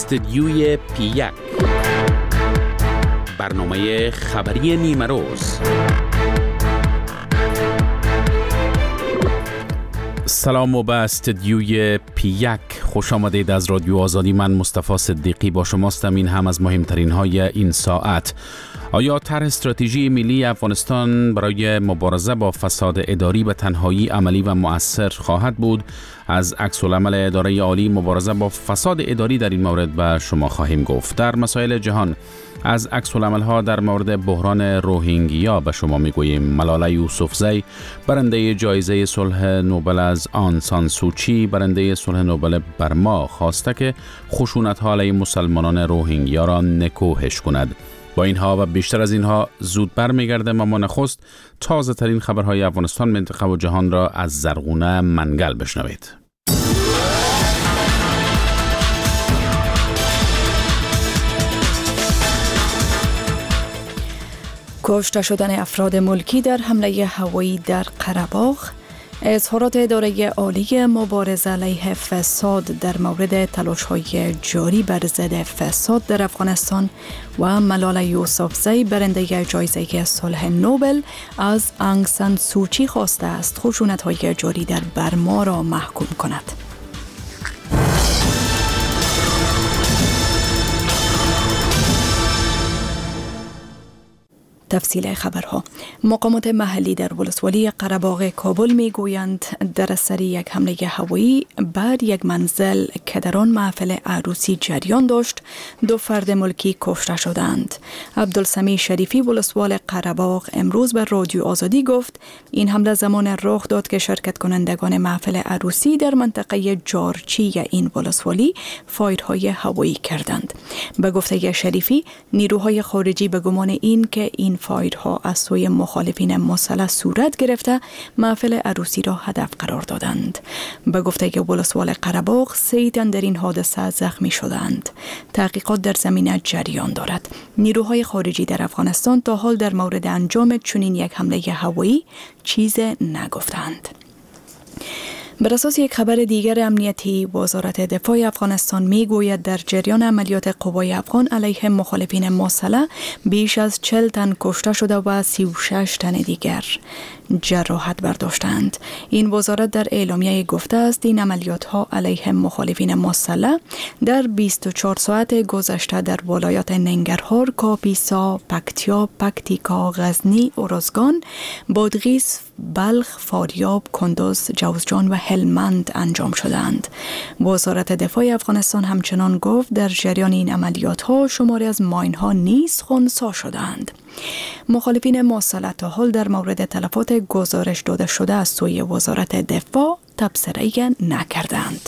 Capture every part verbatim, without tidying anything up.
استدیوی پی یک، برنامه خبری نیمه روز. سلام و به استدیوی پی یک خوش آمدید. از رادیو آزادی، من مصطفی صدیقی با شماستم. این هم از مهمترین های این ساعت. آیا طرح استراتژی ملی افغانستان برای مبارزه با فساد اداری به تنهایی عملی و مؤثر خواهد بود؟ از عکس‌العمل اداره عالی مبارزه با فساد اداری در این مورد به شما خواهیم گفت. در مسائل جهان از عکس‌العمل‌ها در مورد بحران روهینگیا به شما میگوییم. ملاله یوسفزی برنده جایزه صلح نوبل از آن سان سوچی برنده صلح نوبل برما خواسته که خشونت‌ها علیه مسلمانان روهینگیا را نکوهش کند. با اینها و بیشتر از اینها زود برمیگردم، اما نخست تازه ترین خبرهای افغانستان، منطقه و جهان را از زرغونه منگل بشنوید. کشته شدن افراد ملکی در حمله هوایی در قره‌باغ، اظهارات اداره عالی مبارزه علیه فساد در مورد تلاش‌های جاری بر ضد فساد در افغانستان و ملاله یوسفزی برنده جایزه صلح نوبل از آنگ سان سوچی خواسته است خشونت‌های جاری در برما را محکوم کند. تفصیل خبرها. مقامات محلی در ولسوالی قره‌باغ کابل میگویند در اثر یک حمله هوایی بر یک منزل که در آن محفل عروسی جریان داشت، دو فرد ملکی کشته شدند. عبدالسمیع شریفی ولسوال قره‌باغ امروز بر رادیو آزادی گفت این حمله زمان رخ داد که شرکت کنندگان محفل عروسی در منطقه جارچی این ولسوالی فایرهای هوایی کردند. به گفته شریفی، نیروهای خارجی به گمان این که این فایرها از سوی مخالفین مسلح صورت گرفته محفل عروسی را هدف قرار دادند. به گفته که ولسوال قره‌باغ سه تن در این حادثه زخمی شدند. تحقیقات در زمینه جریان دارد. نیروهای خارجی در افغانستان تا حال در مورد انجام چنین یک حمله هوایی چیز نگفتند. بر اساس یک خبر دیگر امنیتی، وزارت دفاع افغانستان میگوید در جریان عملیات قوای افغان علیه مخالفین مسلح بیش از چهل تن کشته شده و سی و شش تن دیگر جراحت برداشتند. این وزارت در اعلامیه گفته است این عملیات ها علیه مخالفین مسلح در بیست و چهار ساعت گذشته در ولایات ننگرهار، کاپیسا، پکتیا، پکتیکا، غزنی، ارزگان، بادغیس، بلخ، فاریاب، کندز، جوزجان و هلمند انجام شدند. وزارت دفاع افغانستان همچنان گفت در جریان این عملیات ها شماری از ماین ها نیز خنثی شدند. مخالفین مسلح تا حال در مورد تلفات گزارش داده شده از سوی وزارت دفاع تبصره نکردند.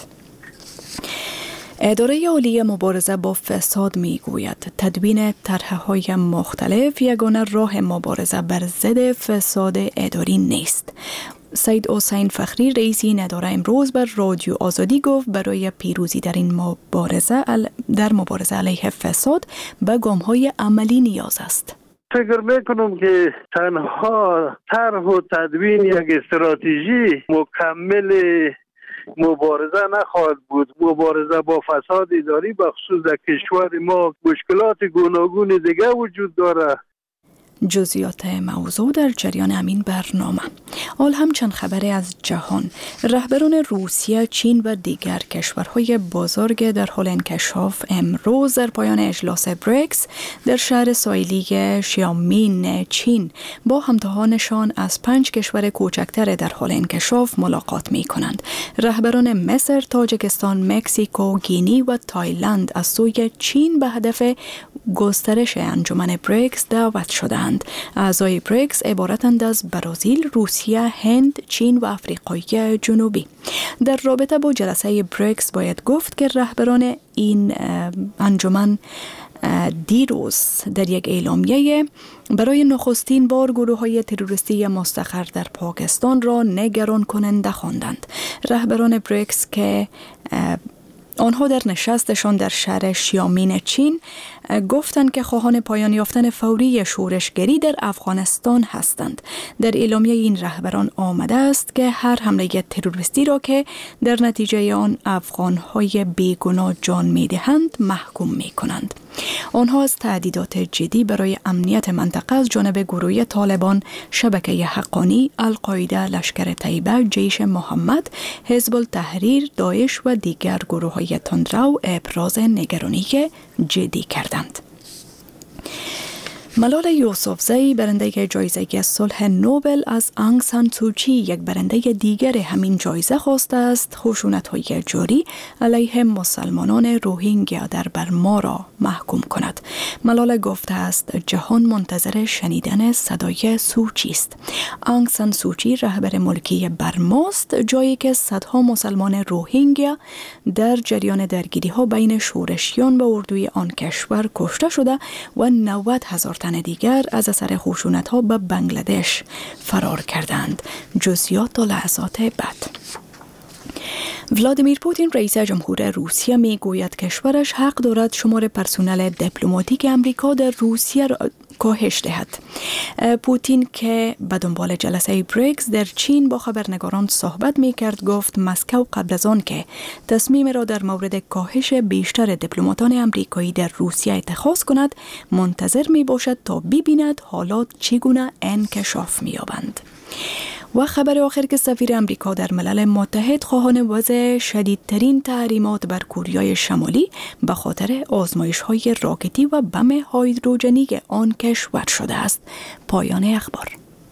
اداره عالی مبارزه با فساد میگوید تدوین طرح‌های مختلف یگانه راه مبارزه بر ضد فساد اداری نیست. سید حسین فخری رئیس این اداره امروز بر رادیو آزادی گفت برای پیروزی در این مبارزه در مبارزه علیه فساد به گام‌های عملی نیاز است. فکر میکنم که تنها طرح و تدوین یک استراتژی مکمل مبارزه نخواهد بود. مبارزه با فساد اداری به خصوص در کشور ما مشکلات گوناگون دیگه وجود داره. جزئیات موضوع در جریان همین برنامه. حال هم چند خبری از جهان. رهبران روسیه، چین و دیگر کشورهای بزرگ در حال انکشاف امروز در پایان اجلاس بریکس در شهر ساحلی شیامین چین با همتاهانشان از پنج کشور کوچکتر در حال انکشاف ملاقات می کنند. رهبران مصر، تاجیکستان، مکزیکو، گینی و تایلند از سوی چین به هدف گسترش انجمن بریکس دعوت شدند. اعضای بریکس عبارتند از برزیل، روسیه، هند، چین و آفریقای جنوبی. در رابطه با جلسه بریکس باید گفت که رهبران این انجمن دیروز در یک اعلامیه برای نخستین بار گروه‌های تروریستی مستقر در پاکستان را نگران کننده خواندند. رهبران بریکس که آنها در نشستشان در شهر شیامین چین گفتند که خواهان پایان یافتن فوری شورشگری در افغانستان هستند. در اعلامیه این رهبران آمده است که هر حمله تروریستی را که در نتیجه آن افغان‌های بیگناه جان می‌دهند محکوم می‌کنند. آنها از تهدیدات جدی برای امنیت منطقه از جانب گروه طالبان، شبکه حقانی، القاعده، لشکر طیبه، جیش محمد، حزب التحریر، داعش و دیگر گروه‌های تندرو ابراز نگرانی جدی کردند. ملال یوسفزئی برنده جایزه صلح نوبل از آنگ سان سوچی یک برنده دیگر همین جایزه خواسته است خشونت‌های جاری علیه مسلمانان روهینگیا در برما را محکوم کند. ملال گفته است جهان منتظر شنیدن صدای سوچی است. آنگ سان سوچی رهبر ملکی برماست، جایی که صدها مسلمان روهینگیا در جریان درگیری‌ها بین شورشیان و اردوی آن کشور کشته شده و نود هزار تن دیگر از اثر خشونت‌ها به بنگلادش فرار کردند. جزئیات و لحظات بعد. ولادیمیر پوتین رئیس جمهور روسیه می گوید کشورش حق دارد شمار پرسنل دیپلماتیک امریکا در روسیه را کاهش دهد. پوتین که به دنبال جلسه بریکس در چین با خبرنگاران صحبت می کرد گفت مسکو قبل از آن که تصمیم را در مورد کاهش بیشتر دیپلماتان امریکایی در روسیه اتخاذ کند منتظر می باشد تا ببیند حالات چگونه انکشاف می یابند. و خبر آخر که سفیر امریکا در ملل متحد خواهان وضع شدیدترین تحریمات بر کوریای شمالی به خاطر آزمایش‌های راکتی و بم هیدروژنی آن کشور شده است. پایان اخبار.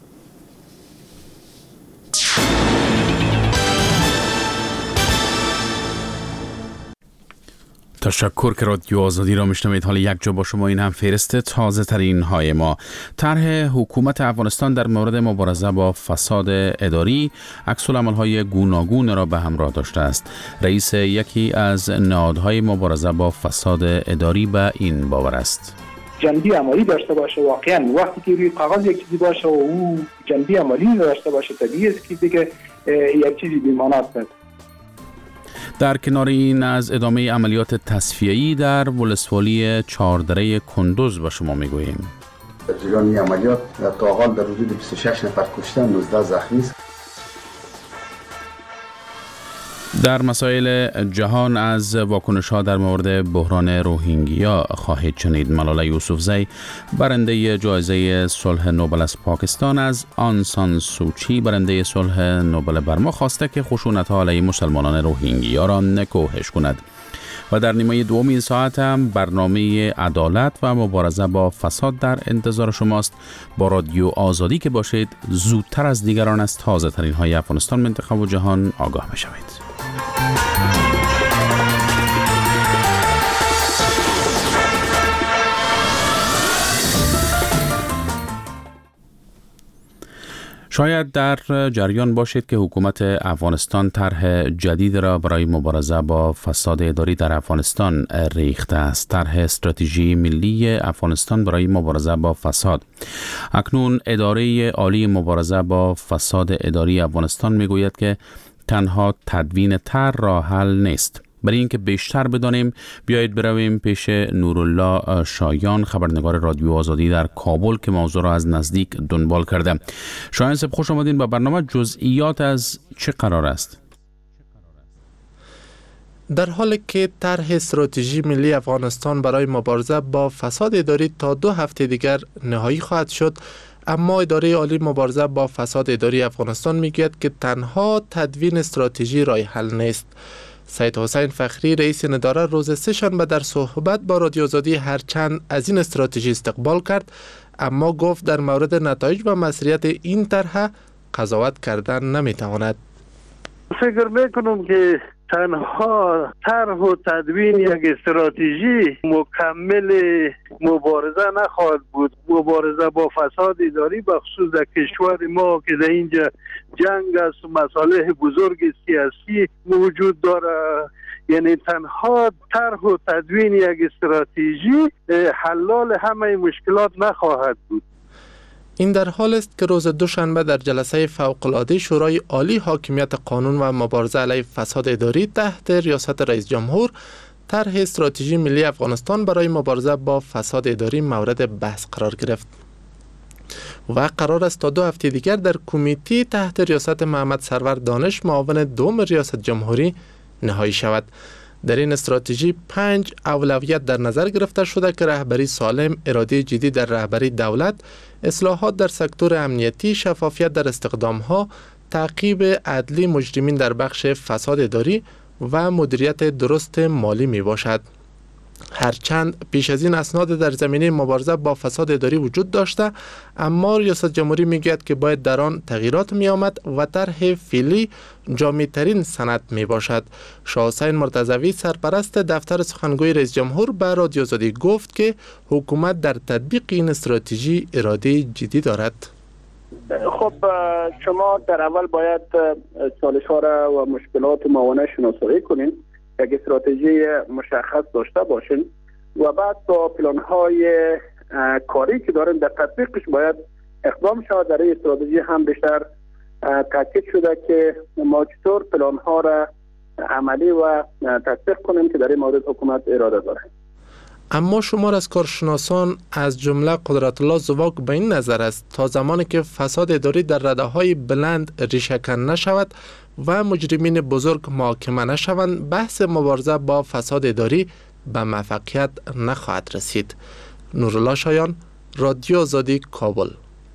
تشکر که رادیو آزادی را میشنوید. حالا یک جا با شما این هم فهرست تازه ترین های ما. طرح حکومت افغانستان در مورد مبارزه با فساد اداری عکس العمل های گوناگون را به همراه داشته است. رئیس یکی از نهادهای مبارزه با فساد اداری به این باور است. جنبه عملی داشته باشه. واقعا وقتی که روی کاغذ یک چیزی باشه و او جنبه عملی داشته باشه طبیعی است که دیگه یک چیزی بی‌معنی است. در کنار این از ادامه عملیات تصفیه‌ای در ولسوالی چهاردره کندوز با شما میگوییم. در جریان این عملیات تا حال در حدود بیست و شش نفر کشته، نوزده زخمی است. در مسائل جهان از واکنش‌ها در مورد بحران روهینگیا خواهید شنید. ملال یوسفزئی برنده جایزه صلح نوبل از پاکستان از آنگ سان سوچی برنده صلح نوبل برما خواسته که خشونت‌ها علیه مسلمانان روهینگیا را نکوهش کند. و در نیمه دوم این ساعت هم برنامه عدالت و مبارزه با فساد در انتظار شماست. با رادیو آزادی که باشید زودتر از دیگران از تازه ترین های افغانستان، منطقه و جهان آگاه بشوید. شاید در جریان باشید که حکومت افغانستان طرح جدید را برای مبارزه با فساد اداری در افغانستان ریخته است. طرح استراتژی ملی افغانستان برای مبارزه با فساد. اکنون اداره عالی مبارزه با فساد اداری افغانستان میگوید که تنها تدوین طرح راه حل نیست. برای اینکه بیشتر بدانیم بیایید برویم پیش نورالله شایان، خبرنگار رادیو آزادی در کابل که موضوع را از نزدیک دنبال کرده. شایان صاحب خوش آمدین به برنامه. جزئیات از چه قرار است؟ در حالی که طرح استراتژی ملی افغانستان برای مبارزه با فساد اداری تا دو هفته دیگر نهایی خواهد شد، اما اداره عالی مبارزه با فساد اداری افغانستان میگوید که تنها تدوین استراتژی راه حل نیست. سید حسین فخری رئیس این اداره روز سه‌شنبه در صحبت با رادیو آزادی هرچند از این استراتژی استقبال کرد، اما گفت در مورد نتایج و مسئولیت این طرح قضاوت کردن نمیتواند. فکر میکنم که تنها طرح و تدوین یک استراتژی مکمل مبارزه نخواهد بود. مبارزه با فساد اداری به خصوص در کشور ما که در اینجا جنگ است و مصالح بزرگ سیاسی موجود داره، یعنی تنها طرح و تدوین یک استراتژی حلال همه مشکلات نخواهد بود. این در حال است که روز دوشنبه در جلسه فوق‌العاده شورای عالی حاکمیت قانون و مبارزه علیه فساد اداری تحت ریاست رئیس جمهور طرح استراتژی ملی افغانستان برای مبارزه با فساد اداری مورد بحث قرار گرفت و قرار است تا دو هفته دیگر در کمیته تحت ریاست محمد سرور دانش معاون دوم ریاست جمهوری نهایی شود. در این استراتژی پنج اولویت در نظر گرفته شده که رهبری سالم، اراده جدی در رهبری دولت، اصلاحات در سکتور امنیتی، شفافیت در استخدام‌ها، تعقیب عدلی مجرمین در بخش فساد اداری و مدیریت درست مالی می باشد. هرچند پیش از این اسناد در زمینه مبارزه با فساد اداری وجود داشته، اما ریاست جمهوری میگوید که باید در آن تغییرات می آمد و طرح فعلی جامع‌ترین سند می باشد. شاه حسین مرتضوی سرپرست دفتر سخنگوی رئیس جمهور به رادیو آزادی گفت که حکومت در تطبیق این استراتژی اراده جدی دارد. خب شما در اول باید چالش ها را و مشکلات معاونت شناسایی کنین، یک استراتژی مشخص داشته باشین و بعد با پلان های کاری که دارین در تطبیقش باید اقدام شود. در این استراتژی هم بیشتر تاکید شده که ما چطور پلان ها را عملی و تطبیق کنیم که در این مورد حکومت اراده داره. اما شمار از کارشناسان از جمله قدرت الله زواک به این نظر است تا زمانی که فساد اداری در رده‌های بلند ریشه‌کن نشود و مجرمین بزرگ محاکمه نشوند، بحث مبارزه با فساد اداری به موفقیت نخواهد رسید. نورالله شایان، رادیو آزادی، کابل.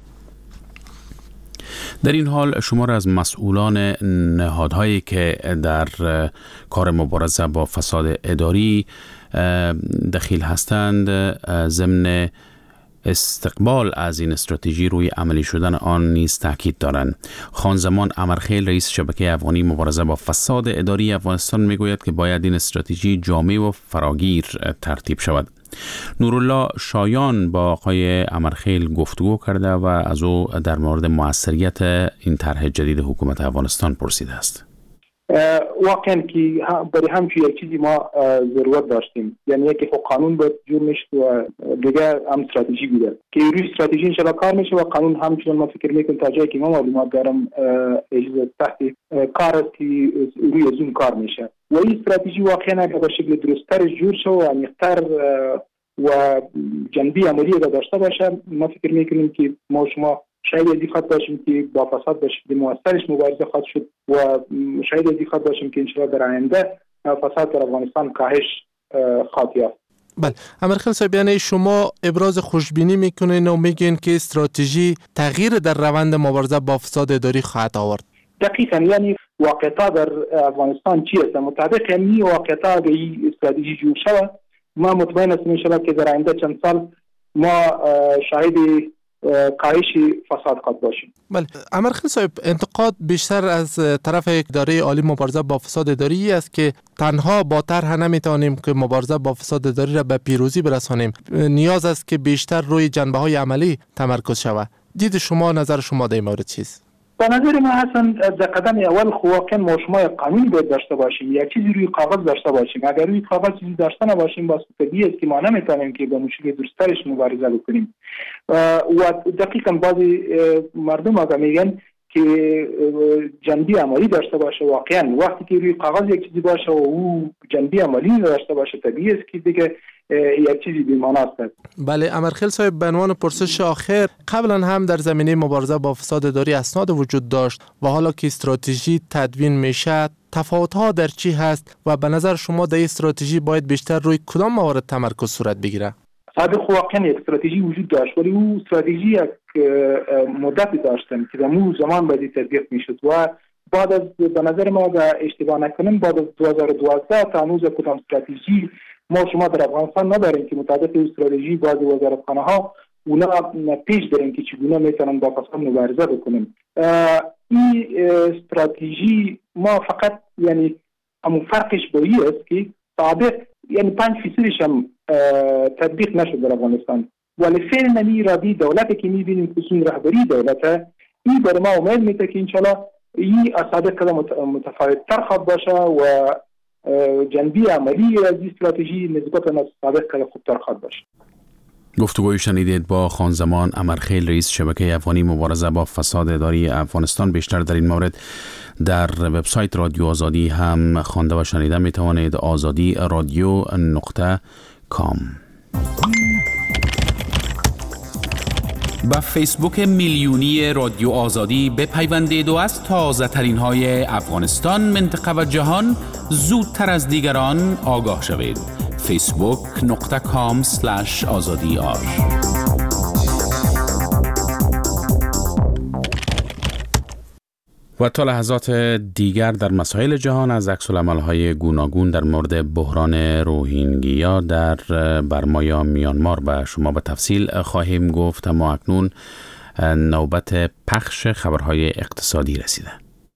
در این حال شمار از مسئولان نهادهایی که در کار مبارزه با فساد اداری دخیل هستند ضمن استقبال از این استراتژی روی عملی شدن آن نیز تاکید دارند. خانزمان امرخیل رئیس شبکه افغانی مبارزه با فساد اداری افغانستان میگوید که باید این استراتژی جامع و فراگیر ترتیب شود. نورالله شایان با آقای امرخیل گفتگو کرده و از او در مورد موثریت این طرح جدید حکومت افغانستان پرسیده است. واقعا که برای همچین یک چیزی ما ضرورت داشتیم، یعنی یکی خب قانون باید جور میشد و دیگه هم استراتژی بوده که روی استراتژی انشالله کار میشه و قانون همچنان ما فکر میکنم تا جایی که ما معلومات دارم اجازه تحت کار است که روی زون کار میشه و این استراتژی واقعا اگر به شکل درست‌تر جور شه و عمیق‌تر و جنبی عملی داشته باشه، ما فکر میکنیم که ما شما شاید ازی خواهد باشیم که با فساد به شکل موثرش مبارزه خواهد شد و شاید ازی خواهد باشیم که انشاءالله در آینده فساد در افغانستان کاهش خواهد یافت. بله، امرخیل صاحب، یعنی شما ابراز خوشبینی میکنین و میگین که استراتژی تغییر در روند مبارزه با فساد اداری خواهد آورد؟ دقیقاً، یعنی واقعیت در افغانستان چی است؟ مطابق این واقعیت به این استراتژی جور شود، ما مطمئن هستیم انشاءالله که در آینده چند سال ما شاهد کاهش فساد خواهد باشیم. بله، امرخیل صاحب، انتقاد بیشتر از طرف اداره عالی مبارزه با فساد اداری است که تنها با طرح نمیتونیم که مبارزه با فساد اداری را به پیروزی برسانیم. نیاز است که بیشتر روی جنبه‌های عملی تمرکز شود. دید شما، نظر شما در این مورد چیست؟ به نظر من حسن در قدم اول واقعا ما شما قانون باید داشته باشیم، یک چیزی روی کاغذ داشته باشیم. اگر روی کاغذ چیزی داشته نباشیم باز طبیعی است که ما نمیتونیم که با مشکل درسترش مبارزه بکنیم. و دقیقاً بعضی مردم اگر میگن که جنبی عملی داشته باشه، واقعا وقتی که روی کاغذ یک چیزی باشه و او جنبی عملی داشته باشه طبیعی است که دیگه یک چیزی بی‌معنی است. بله، امرخیل صاحب، به عنوان پرسش آخر، قبلا هم در زمینه مبارزه با فساد اداری اسناد وجود داشت و حالا که استراتژی تدوین میشه، تفاوت‌ها در چی هست و به نظر شما در این استراتژی باید بیشتر روی کدام موارد تمرکز صورت بگیره؟ صادق، واقعا یک استراتژی وجود داشت ولی او استراتژی یک مدتی داشتن که در مو زمان باید تطبیق میشد و بعد از به نظر ما در اشتباه نکنم بعد از دو هزار و دوازده تا هنوز کدام استراتژی ما شما در افغانستان نداریم که مطابق استراتژی بعضی وزارتخانه ها اونا پیش برن که چگونه میتونن با فساد مبارزه بکنن. این استراتژی ما فقط یعنی همون فرقش با این است که سابق یعنی پنج فیصدش هم تطبیق نشد در افغانستان، ولی فعلا این رادی دولتی که میبینیم خصوصا رهبری دولته، این بر ما امید میده که انشالله این از سابق کده متفاوت تر خواهد باشه و جنبی عملی از این استراتژی نسبت به سابق کده خوبتر خواهد باشه. گفتگوی شنیدید با خانزمان امرخیل، رئیس شبکه افغانی مبارزه با فساد اداری افغانستان. بیشتر در این مورد در وبسایت رادیو آزادی هم خوانده و شنیده می توانید. آزادی رادیو نقطه کام. با فیسبوک میلیونی رادیو آزادی بپیوندید و از تازه ترین های افغانستان، منطقه و جهان زودتر از دیگران آگاه شوید. فیسبوک نقطه کام سلش آزادی آر. و تا لحظات دیگر در مسائل جهان از عکس‌العمل‌های گوناگون در مورد بحران روهینگیا در برما یا میانمار به شما به تفصیل خواهیم گفت. اما اکنون نوبت پخش خبرهای اقتصادی رسیده.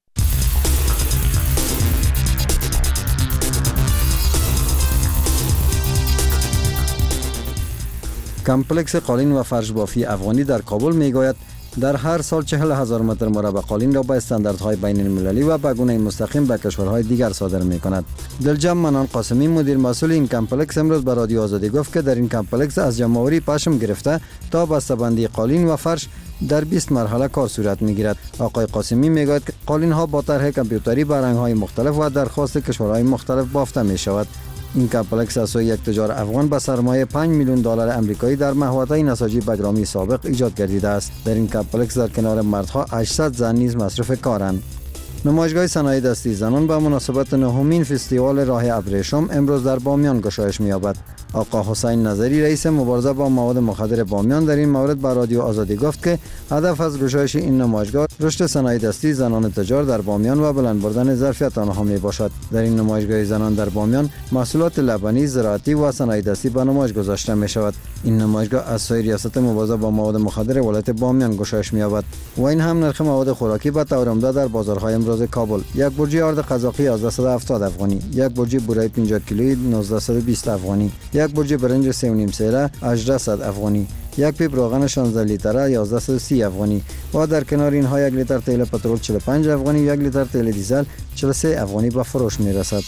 کمپلکس قالین و فرش بافی افغانی در کابل میگوید در هر سال چهل هزار متر مربع قالین را با استانداردهای بین المللی و به گونه مستقیم به کشورهای دیگر صادر می کند. دلجم منان قاسمی، مدیر مسئول این کمپلکس، امروز به رادیو آزادی گفت که در این کمپلکس از جمع‌آوری پشم گرفته تا بسته‌بندی قالین و فرش در بیست مرحله کار صورت می‌گیرد. آقای قاسمی میگوید که قالین ها با طرح کامپیوتری به رنگ‌های مختلف و درخواست کشورهای مختلف بافته می‌شود. این کمپلکس از سوی یک تجار افغان به سرمایه پنج میلیون دلار آمریکایی در محوطه نساجی بگرامی سابق ایجاد گردیده است. در این کمپلکس در کنار مردها هشتصد زن نیز مصروف کارند. نمایشگاه صنایع دستی زنان به مناسبت نهمین فستیوال راه ابریشم امروز در بامیان گشایش می‌یابد. آقا حسین نظری، رئیس مبارزه با مواد مخدر بامیان، در این مورد به رادیو آزادی گفت که هدف از گشایش این نمایشگاه رشد صنایع دستی زنان تجار در بامیان و بلند بردن ظرفیت آنها می باشد. در این نمایشگاه زنان در بامیان محصولات لبنی، زراعتی و صنایع دستی به نمایش گذاشته می شود. این نمایشگاه از سوی ریاست مبارزه با مواد مخدر ولایت بامیان گشایش می یابد و این هم نرخ مواد خوراکی به طور عمده در بازارهای امروز کابل: یک برجی آرد قزاقی یازده هفتاد افغانی، یک برجی بوره پنجاه کیلویی نوزده بیست افغانی، یک برج برنج سه و نیم سیره هجده افغانی، یک پیپ روغن شانزده لیتره یازده سی افغانی و در کنار اینها یک لیتر تیل پترول چهل و پنج افغانی و یک لیتر تیل دیزل چهل و سه افغانی به فروش می رسد.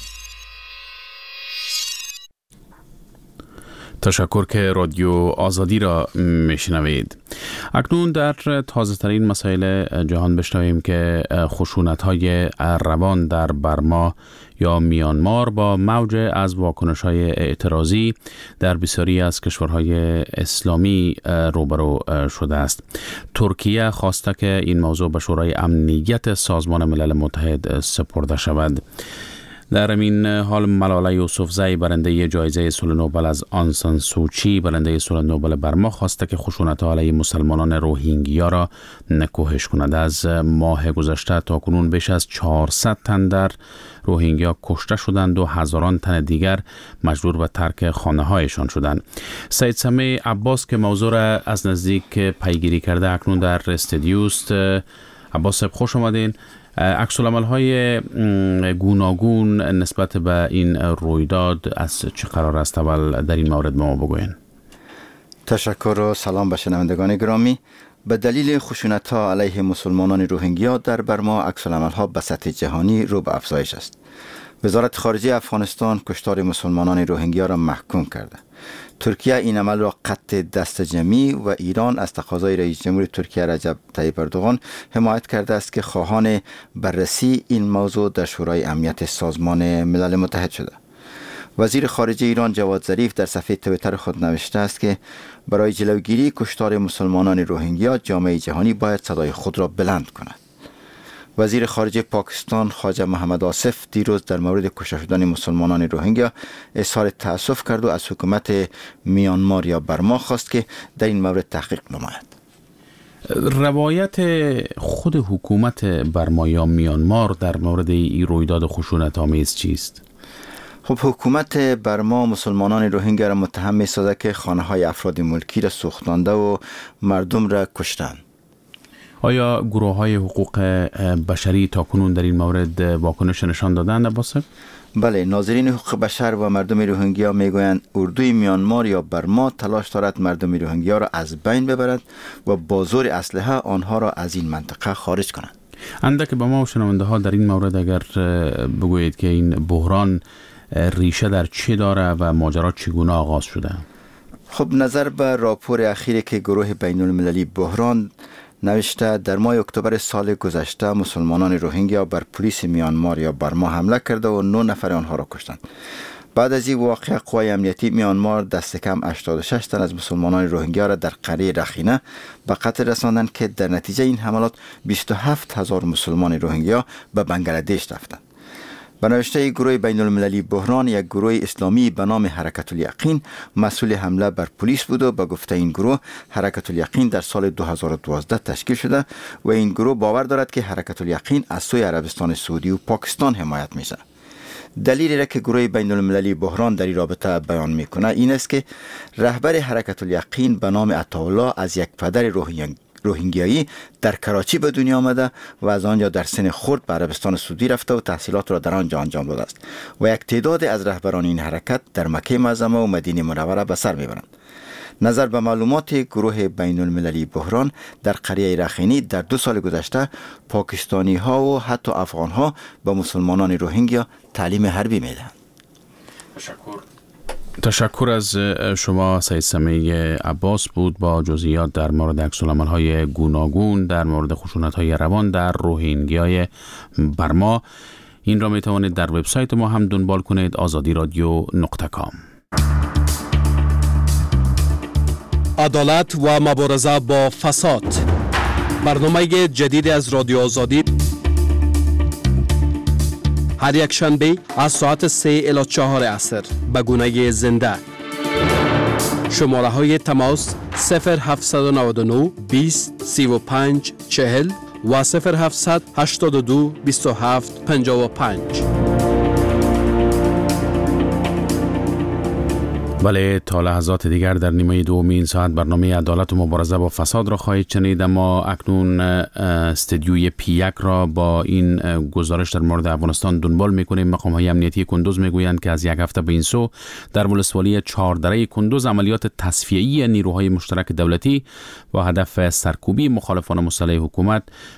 تشکر که رادیو آزادی را میشنوید. اکنون در تازه ترین مسائل جهان بشنویم که خشونت‌های روان در برما یا میانمار با موج از واکنش‌های اعتراضی در بسیاری از کشورهای اسلامی روبرو شده است. ترکیه خواسته که این موضوع به شورای امنیت سازمان ملل متحد سپرده شود. در این حال ملاله یوسفزئی، برنده جایزه صلح نوبل از آن سان سوچی، برنده صلح نوبل برما، خواسته که خشونت‌ها علیه مسلمانان روهینگیا را نکوهش کند. از ماه گذشته تا کنون بیش از چهارصد تن در روهینگیا کشته شدند و هزاران تن دیگر مجبور به ترک خانه‌هایشان شدند. سید سمیع عباس که موضوع را از نزدیک پیگیری کرده اکنون در استودیوست. عباس صاحب خوش آمدین. عکس‌العمل‌های گوناگون نسبت به این رویداد از چه قرار است؟ اول در این مورد ما بگوین. تشکر و سلام به شنوندگان گرامی. به دلیل خشونت‌ها علیه مسلمانان روهینگیا در برما، عکس‌العمل‌ها به سطح جهانی رو به افزایش است. وزارت خارجه افغانستان کشتار مسلمانان روهینگیا را محکوم کرده. ترکیه این عمل را قطع دست جمعی و ایران از تقاضای رئیس جمهور ترکیه رجب طیب اردوغان حمایت کرده است که خواهان بررسی این موضوع در شورای امنیت سازمان ملل متحد شده. وزیر خارجه ایران جواد ظریف در صفحه توییتر خود نوشته است که برای جلوگیری کشتار مسلمانان روهینگیا جامعه جهانی باید صدای خود را بلند کند. وزیر خارجه پاکستان خواجه محمد آصف دیروز در مورد کشته شدن مسلمانان روهینگیا اظهار تأسف کرد و از حکومت میانمار یا برما خواست که در این مورد تحقیق نماید. روایت خود حکومت برما یا میانمار در مورد این رویداد خشونت آمیز چیست؟ خب حکومت برما مسلمانان روهینگیا را متهم می‌سازد که خانه‌های افراد ملکی را سوختانده و مردم را کشتند. آیا گروه‌های حقوق بشری تا کنون در این مورد واکنش نشان دادند عباس؟ بله، ناظرین حقوق بشر و مردم روهینگیا میگویند اردوی میانمار یا برما تلاش دارد مردم روهینگیا را از بین ببرد و با زور اسلحه آنها را از این منطقه خارج کنند. اندک به ما و شنونده ها در این مورد اگر بگویید که این بحران ریشه در چی داره و ماجرا چگونه آغاز شده؟ خب نظر به راپور اخیری که گروه بین المللی بحران نوشته، در ماه اکتبر سال گذشته مسلمانان روهینگیا بر پلیس میانمار یا برما حمله کرده و نه نفر آنها را کشتند. بعد از این واقعه قوای امنیتی میانمار دست کم هشتاد و شش تن از مسلمانان روهینگیا را در قریه رخینه به قتل رساندند که در نتیجه این حملات بیست و هفت هزار مسلمان روهینگیا به بنگلادش رفتند. به نوشته گروه بین المللی بحران، یک گروه اسلامی به نام حرکت الیقین مسئول حمله بر پلیس بود و به گفته این گروه حرکت الیقین در سال دو هزار و دوازده تشکیل شده و این گروه باور دارد که حرکت الیقین از سوی عربستان سعودی و پاکستان حمایت میشه. دلیلی را که گروه بین المللی بحران در این رابطه بیان میکنه این است که رهبر حرکت الیقین به نام عطاالله از یک پدر روهینگ روهینگیایی در کراچی به دنیا آمده و از آنجا در سن خرد به عربستان سعودی رفته و تحصیلات را در آنجا انجام داده است و یک تعداد از رهبران این حرکت در مکه معظمه و مدینه منوره به سر میبرند. نظر به معلومات گروه بین المللی بحران، در قریه رخینی در دو سال گذشته پاکستانی ها و حتی افغان ها به مسلمانان روهینگیا تعلیم حربی میدهند. تشکر. تشکر از شما سید سمیع عباس بود با جزئیات در مورد عکس‌العمل‌های گوناگون در مورد خشونت‌های روان در روهینگیای برما. این را می توانید در وبسایت ما هم دنبال کنید، آزادی رادیو نقطه کام. عدالت و مبارزه با فساد، برنامه جدید از رادیو آزادی، هر یک شنبه از ساعت سه الی چهار عصر به گونه زنده. شماره های تماس صفر هفت نه نه بیست سی و پنج چهل و صفر هفت هشت دو بیست و هفت پنجاه و پنج. بله، تا لحظات دیگر در نیمه دومی این ساعت برنامه عدالت و مبارزه با فساد را خواهید شنید. اما اکنون استدیوی پی یک را با این گزارش در مورد افغانستان دنبال میکنیم. مقام های امنیتی کندوز میگویند که از یک هفته به این سو در ولسوالی چهاردره کندوز عملیات تصفیه‌ای نیروهای مشترک دولتی با هدف سرکوبی مخالفان مسلح حکومت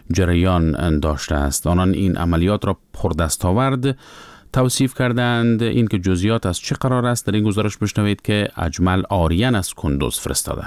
جریان داشته است. آنان این عملیات را پردستاورد توصیف کردند. این که جزئیات از چه قرار است در این گزارش بشنوید که اجمل آریان از کندوز فرستاده.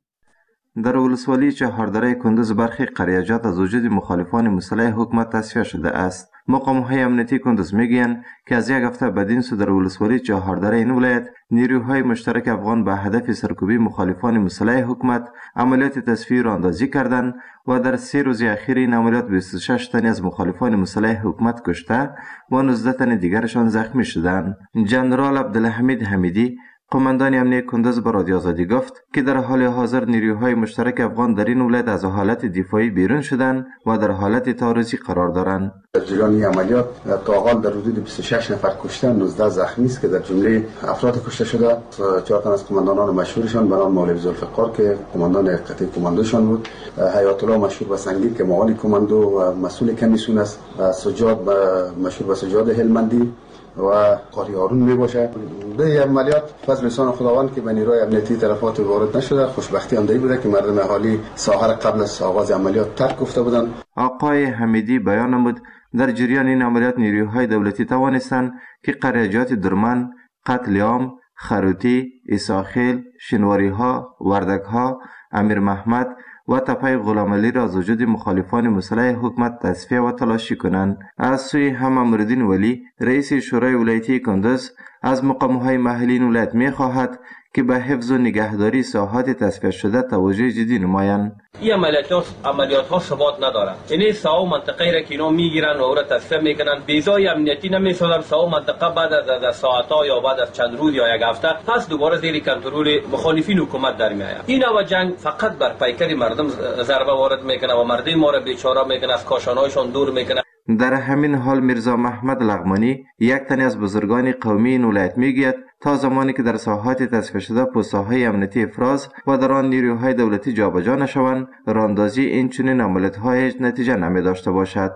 در ولسوالی چهاردره کندوز برخی قریه‌جات از وجود مخالفان مسلح حکومت تصفیه شده است. مقام‌های امنیتی کندوز میگویند که از یک هفته بدین سو در ولسوالی چهاردره این ولایت نیروهای مشترک افغان به هدف سرکوبی مخالفان مسلح حکومت عملیات تصفیه را اندازی کردند و در سه روز اخیر این عملیات بیست و شش تن از مخالفان مسلح حکومت کشته و نوزده تن دیگرشان زخمی شدند. جنرال عبدالحمید حمیدی قماندان امنیت کندوز به رادیو آزادی گفت که در حال حاضر نیروهای مشترک افغان در این ولایت از حالت دفاعی بیرون شدند و در حالت تعرضی قرار دارند. در جریان این عملیات تا حال در حدود بیست و شش نفر کشته، نوزده زخمی است که در جمله افراد کشته شده چهار تن از قماندانان مشهورشان به نام مولوی ذوالفقار که قماندان قطعه کماندوشان بود، حیات الله مشهور به سنگیر که معاون کماندو و مسئول کمیسیون است، سجاد مشهور به سجاد هلمندی و قاری هارون می باشه. به عملیات فضل لسان خداوند که به نیروی امنیتی تلفات وارد نشده. خوشبختی آمده بوده که مردم اهالی ساحه قبل از آغاز عملیات ترک گفته بودند. آقای حمیدی بیان نمود در جریان این عملیات نیروهای دولتی توانستند که قریه‌جات درمن، قتل عام، خروتی، اساخیل، شنواری ها، وردک ها، امیر محمد و تپه غلام علی را از وجود مخالفان مسلح حکومت تصفیه و تلاشی کنند. از سوی هم امرالدین ولی رئیس شورای ولایتی کندوز از مقام‌های محلی این ولایت می‌خواهد که به حفظ و نگهداری ساحات تصفیه شده توجه جدی نمایند. این عملیات عملیات ها ثبات ندارند. یعنی ساو منطقه را که اینا میگیرن و او را تصفیه میکنن، بیزای امنیتی نمیسازن. ساو منطقه بعد از از ساعت‌ها یا بعد از چند روز یا یک هفته پس دوباره زیر کنترل مخالفین حکومت در میآید. این نوع جنگ فقط بر پیکر مردم ضربه وارد میکنه و مردم ما را بیچاره میکنه، از کاشانهایشان دور میکنه. در همین حال میرزا محمد لغمانی یک تن از بزرگان قومی این ولایت میگوید تا زمانی که در ساحات تصفیه شده پست‌های امنیتی افراز و در آن نیروهای دولتی جابجا نشوند، راندازی این چنین عملیات‌ها هیچ نتیجه نمی داشته باشد.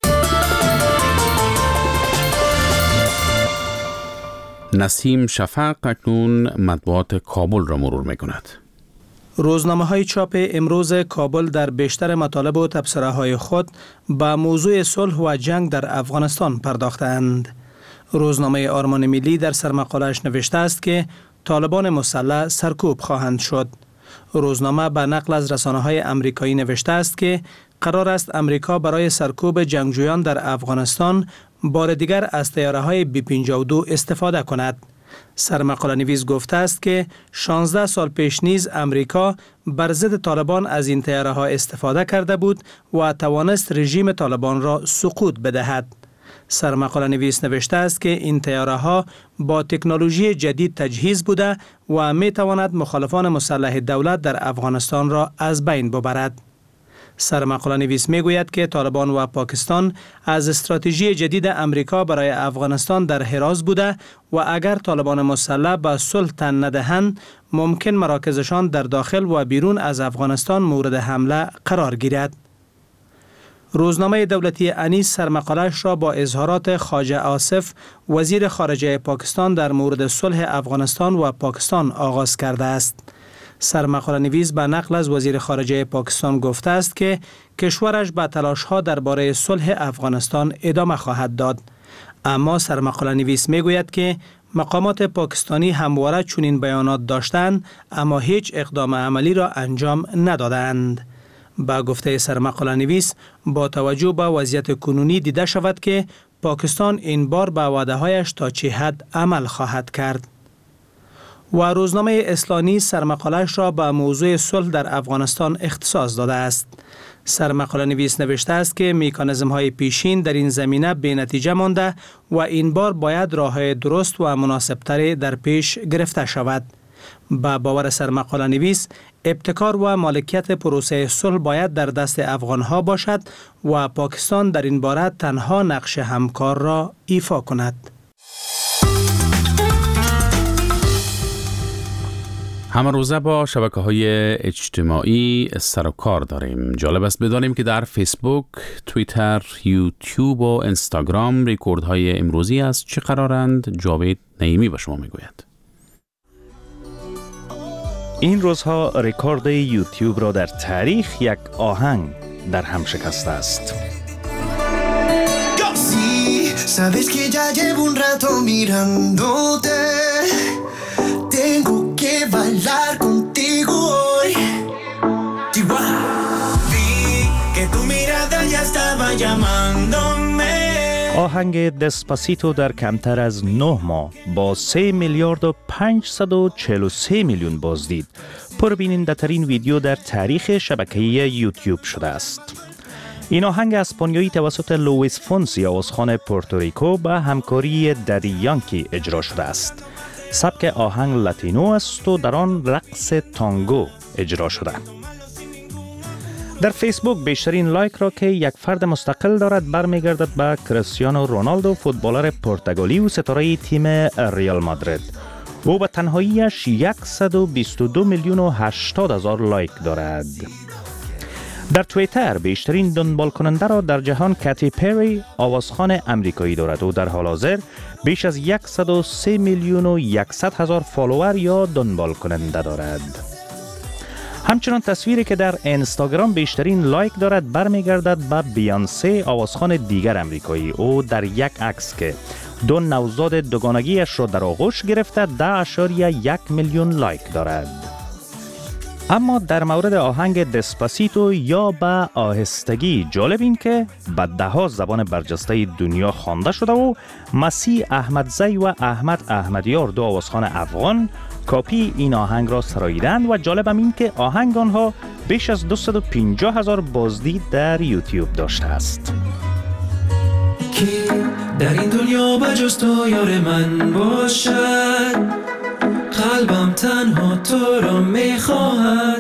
نسیم شفق اکنون مطبوعات کابل را مرور میکند. روزنامه های چاپ امروز کابل در بیشتر مطالب و تبصره های خود به موضوع صلح و جنگ در افغانستان پرداختند. روزنامه آرمان ملی در سرمقاله‌اش نوشته است که طالبان مسلح سرکوب خواهند شد. روزنامه به نقل از رسانه‌های آمریکایی نوشته است که قرار است امریکا برای سرکوب جنگجویان در افغانستان بار دیگر از طیاره‌های بی پنجاه و دو استفاده کند. سرمقاله نویس گفته است که شانزده سال پیش نیز امریکا بر ضد طالبان از این طیاره‌ها استفاده کرده بود و توانست رژیم طالبان را سقوط بدهد. سرمقاله نویس نوشته است که این طیاره‌ها با تکنولوژی جدید تجهیز بوده و می تواند مخالفان مسلح دولت در افغانستان را از بین ببرد. سرمقاله نویس می گوید که طالبان و پاکستان از استراتژی جدید امریکا برای افغانستان در حراز بوده و اگر طالبان مسلح به صلح تن ندهند ممکن مراکزشان در داخل و بیرون از افغانستان مورد حمله قرار گیرد. روزنامه دولتی انیس سرمقاله‌اش را با اظهارات خواجه آصف وزیر خارجه پاکستان در مورد صلح افغانستان و پاکستان آغاز کرده است. سرمقاله نویس به نقل از وزیر خارجه پاکستان گفته است که کشورش به تلاش‌ها درباره صلح افغانستان ادامه خواهد داد. اما سرمقاله نویس میگوید که مقامات پاکستانی همواره چنین بیانات داشتند اما هیچ اقدام عملی را انجام ندادند. با گفته سرمقاله نویس با توجه به وضعیت کنونی دیده شود که پاکستان این بار به وعده‌هایش تا چه حد عمل خواهد کرد. و روزنامه اسلامی سرمقاله‌اش را به موضوع صلح در افغانستان اختصاص داده است. سرمقاله نویس نوشته است که مکانیزم‌های پیشین در این زمینه بی نتیجه مانده و این بار باید راه‌های درست و مناسب‌تری در پیش گرفته شود. با باور سرمقاله نویس ابتکار و مالکیت پروسه صلح باید در دست افغان‌ها باشد و پاکستان در این باره تنها نقش همکار را ایفا کند. همه روزه با شبکه‌های اجتماعی سر و کار داریم. جالب است بدانیم که در فیسبوک، توییتر، یوتیوب و اینستاگرام رکوردهای امروزی از چه قرارند؟ جاوید نعیمی به شما میگوید. این روزها رکورد یوتیوب را در تاریخ یک آهنگ در هم شکسته است. Sabes que ya llevo un rato mirándote. Tengo que bailar contigo hoy. Vi que tu mirada ya estaba llamándome. آهنگ دسپاسیتو در کمتر از نه ماه با سه میلیارد و پانصد و چهل و سه میلیون بازدید پربیننده ترین ویدیو در تاریخ شبکه یوتیوب شده است. این آهنگ اسپانیایی توسط لوئیس فونسی آوازخوان پورتوریکو با همکاری دادی یانکی اجرا شده است. سبک آهنگ لاتینو است و در آن رقص تانگو اجرا شده. در فیسبوک بیشترین لایک را که یک فرد مستقل دارد برمیگردد به کریستیانو رونالدو، فوتبالر پرتغالی و ستاره تیم ریال مادرید. او به تنهاییش صد و بیست و دو میلیون و هشتاد هزار لایک دارد. در توییتر بیشترین دنبال کننده را در جهان کاتی پری، آوازخوان امریکایی دارد و در حال حاضر بیش از صد و سه میلیون و صد هزار فالوور یا دنبال کننده دارد. همچنان تصویری که در اینستاگرام بیشترین لایک دارد برمیگردد به بیانسه، آوازخوان دیگر امریکایی. او در یک عکس که دو نوزاد دوگانگیش را در آغوش گرفته ده اشاریه یک میلیون لایک دارد. اما در مورد آهنگ دسپاسیتو یا به آهستگی جالب این که به ده ها زبان برجسته دنیا خوانده شده و مسیح احمدزی و احمد احمدیار دو آوازخوان افغان کاپی این آهنگ را سراییدند و جالب هم این که آهنگ آنها بیش از دویست و پنجاه هزار بازدید در یوتیوب داشته است. کی در این دنیا بجز تو یار من باشد، قلبم تنها تو را میخواهد.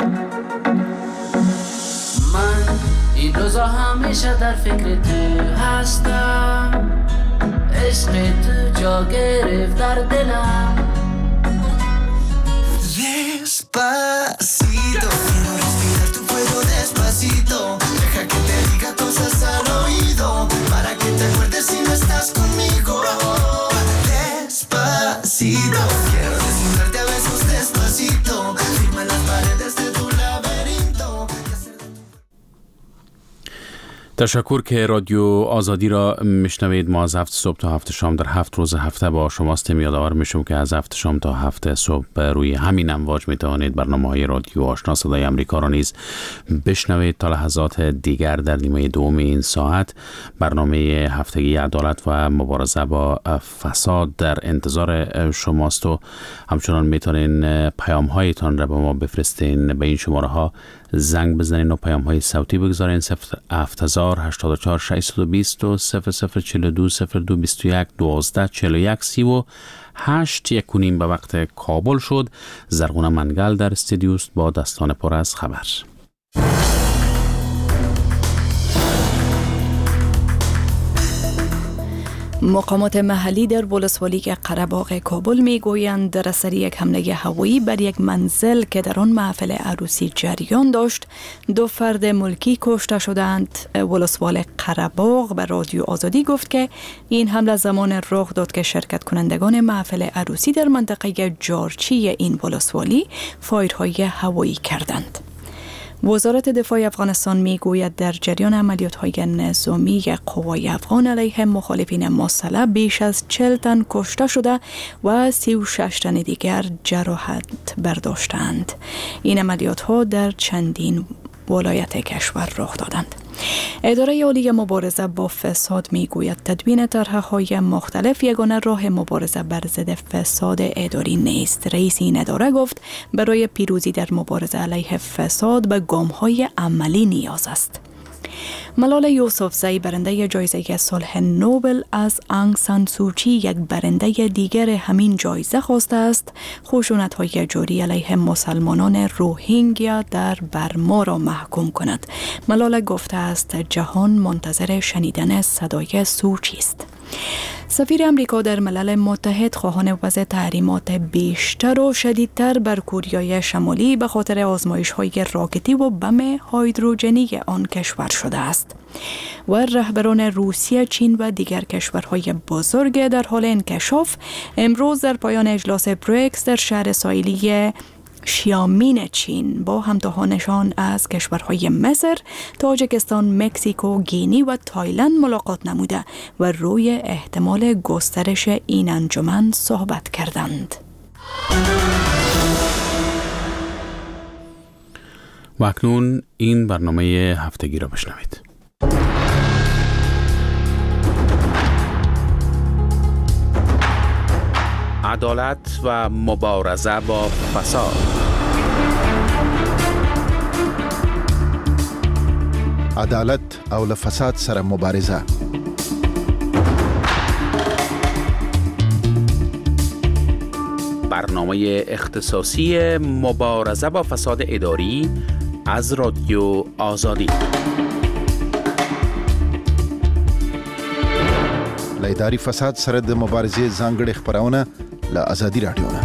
من این روزا همیشه در فکر تو هستم، عشق تو جا گرفت در دلم. Despacito, quiero respirar tu fuego despacito. Deja que te diga cosas al oído, para que te acuerdes si no estás conmigo. Despacito, quiero desnudarte a besos despacito. Firma las paredes de tu laberinto. تشکر که رادیو آزادی را میشنوید. ما از هفت صبح تا هفت شام در هفت روز هفته با شماستیم. یادآور میشم که از هفت شام تا هفت صبح روی همین امواج میتوانید برنامه های رادیو آشنا صدای امریکا را نیز بشنوید. تا لحظات دیگر در نیمه دوم این ساعت برنامه هفتگی عدالت و مبارزه با فساد در انتظار شماست و همچنان میتونین پیام هایتان را به ما بفرستین. به این شماره ها زنگ بزنین و پیام های صوتی بگذارین: صفر هفت هزار هشتاد و چهار ششصد و بیست و صفر صفر چهل و دو صفر دو بیست و یک دوازده چهل و یک سی و هشت. یک و نیم به وقت کابل شد. زرغونه منگل در استودیوست با دستان پر از خبر. مقامات محلی در ولسوالی قره‌باغ کابل میگویند در اثر یک حمله هوایی بر یک منزل که در آن محفل عروسی جریان داشت دو فرد ملکی کشته شدند. ولسوال قره‌باغ به رادیو آزادی گفت که این حمله زمان رخ داد که شرکت کنندگان محفل عروسی در منطقه جارچی این ولسوالی فایرهای هوایی کردند. وزارت دفاع افغانستان میگوید در جریان عملیات‌های نظامی قوای افغان علیه مخالفین مسلح بیش از چهل تن کشته شده و سی و شش تن دیگر جراحت برداشتند. این عملیات‌ها در چندین ولایت کشور رخ دادند. اداره عالی مبارزه با فساد میگوید تدوین طرح‌های مختلف یگانه راه مبارزه بر ضد فساد اداری نیست. رئیس این اداره گفت برای پیروزی در مبارزه علیه فساد به گام‌های عملی نیاز است. ملال یوسفزئی برنده جایزه صلح نوبل از آنگ سان سوچی یک برنده دیگر همین جایزه خواسته است خشونت‌های جاری علیه مسلمانان روهینگیا در برما را محکوم کند. ملال گفته است جهان منتظر شنیدن صدای سوچی است. سفیر امریکا در ملل متحد خواهان وضع تحریمات بیشتر و شدیدتر بر کوریای شمالی به خاطر آزمایش‌های راکتی و بم هیدروژنی آن کشور شده است و رهبران روسیه، چین و دیگر کشورهای بزرگ در حال انکشاف امروز در پایان اجلاس بریکس در شهر ساحلی شیامین چین با همتاهانشان از کشورهای مصر، تاجیکستان، مکزیکو، گینی و تایلند ملاقات نموده و روی احتمال گسترش این انجمن صحبت کردند. و اکنون این برنامه هفتگی را بشنوید. عدالت و مبارزه با فساد. عدالت او له فساد سره مبارزه. برنامه اختصاصی مبارزه با فساد اداری از رادیو آزادی. له اداري فساد سره د مبارزې ځانګړې خبرونه له آزادي رادیو نه.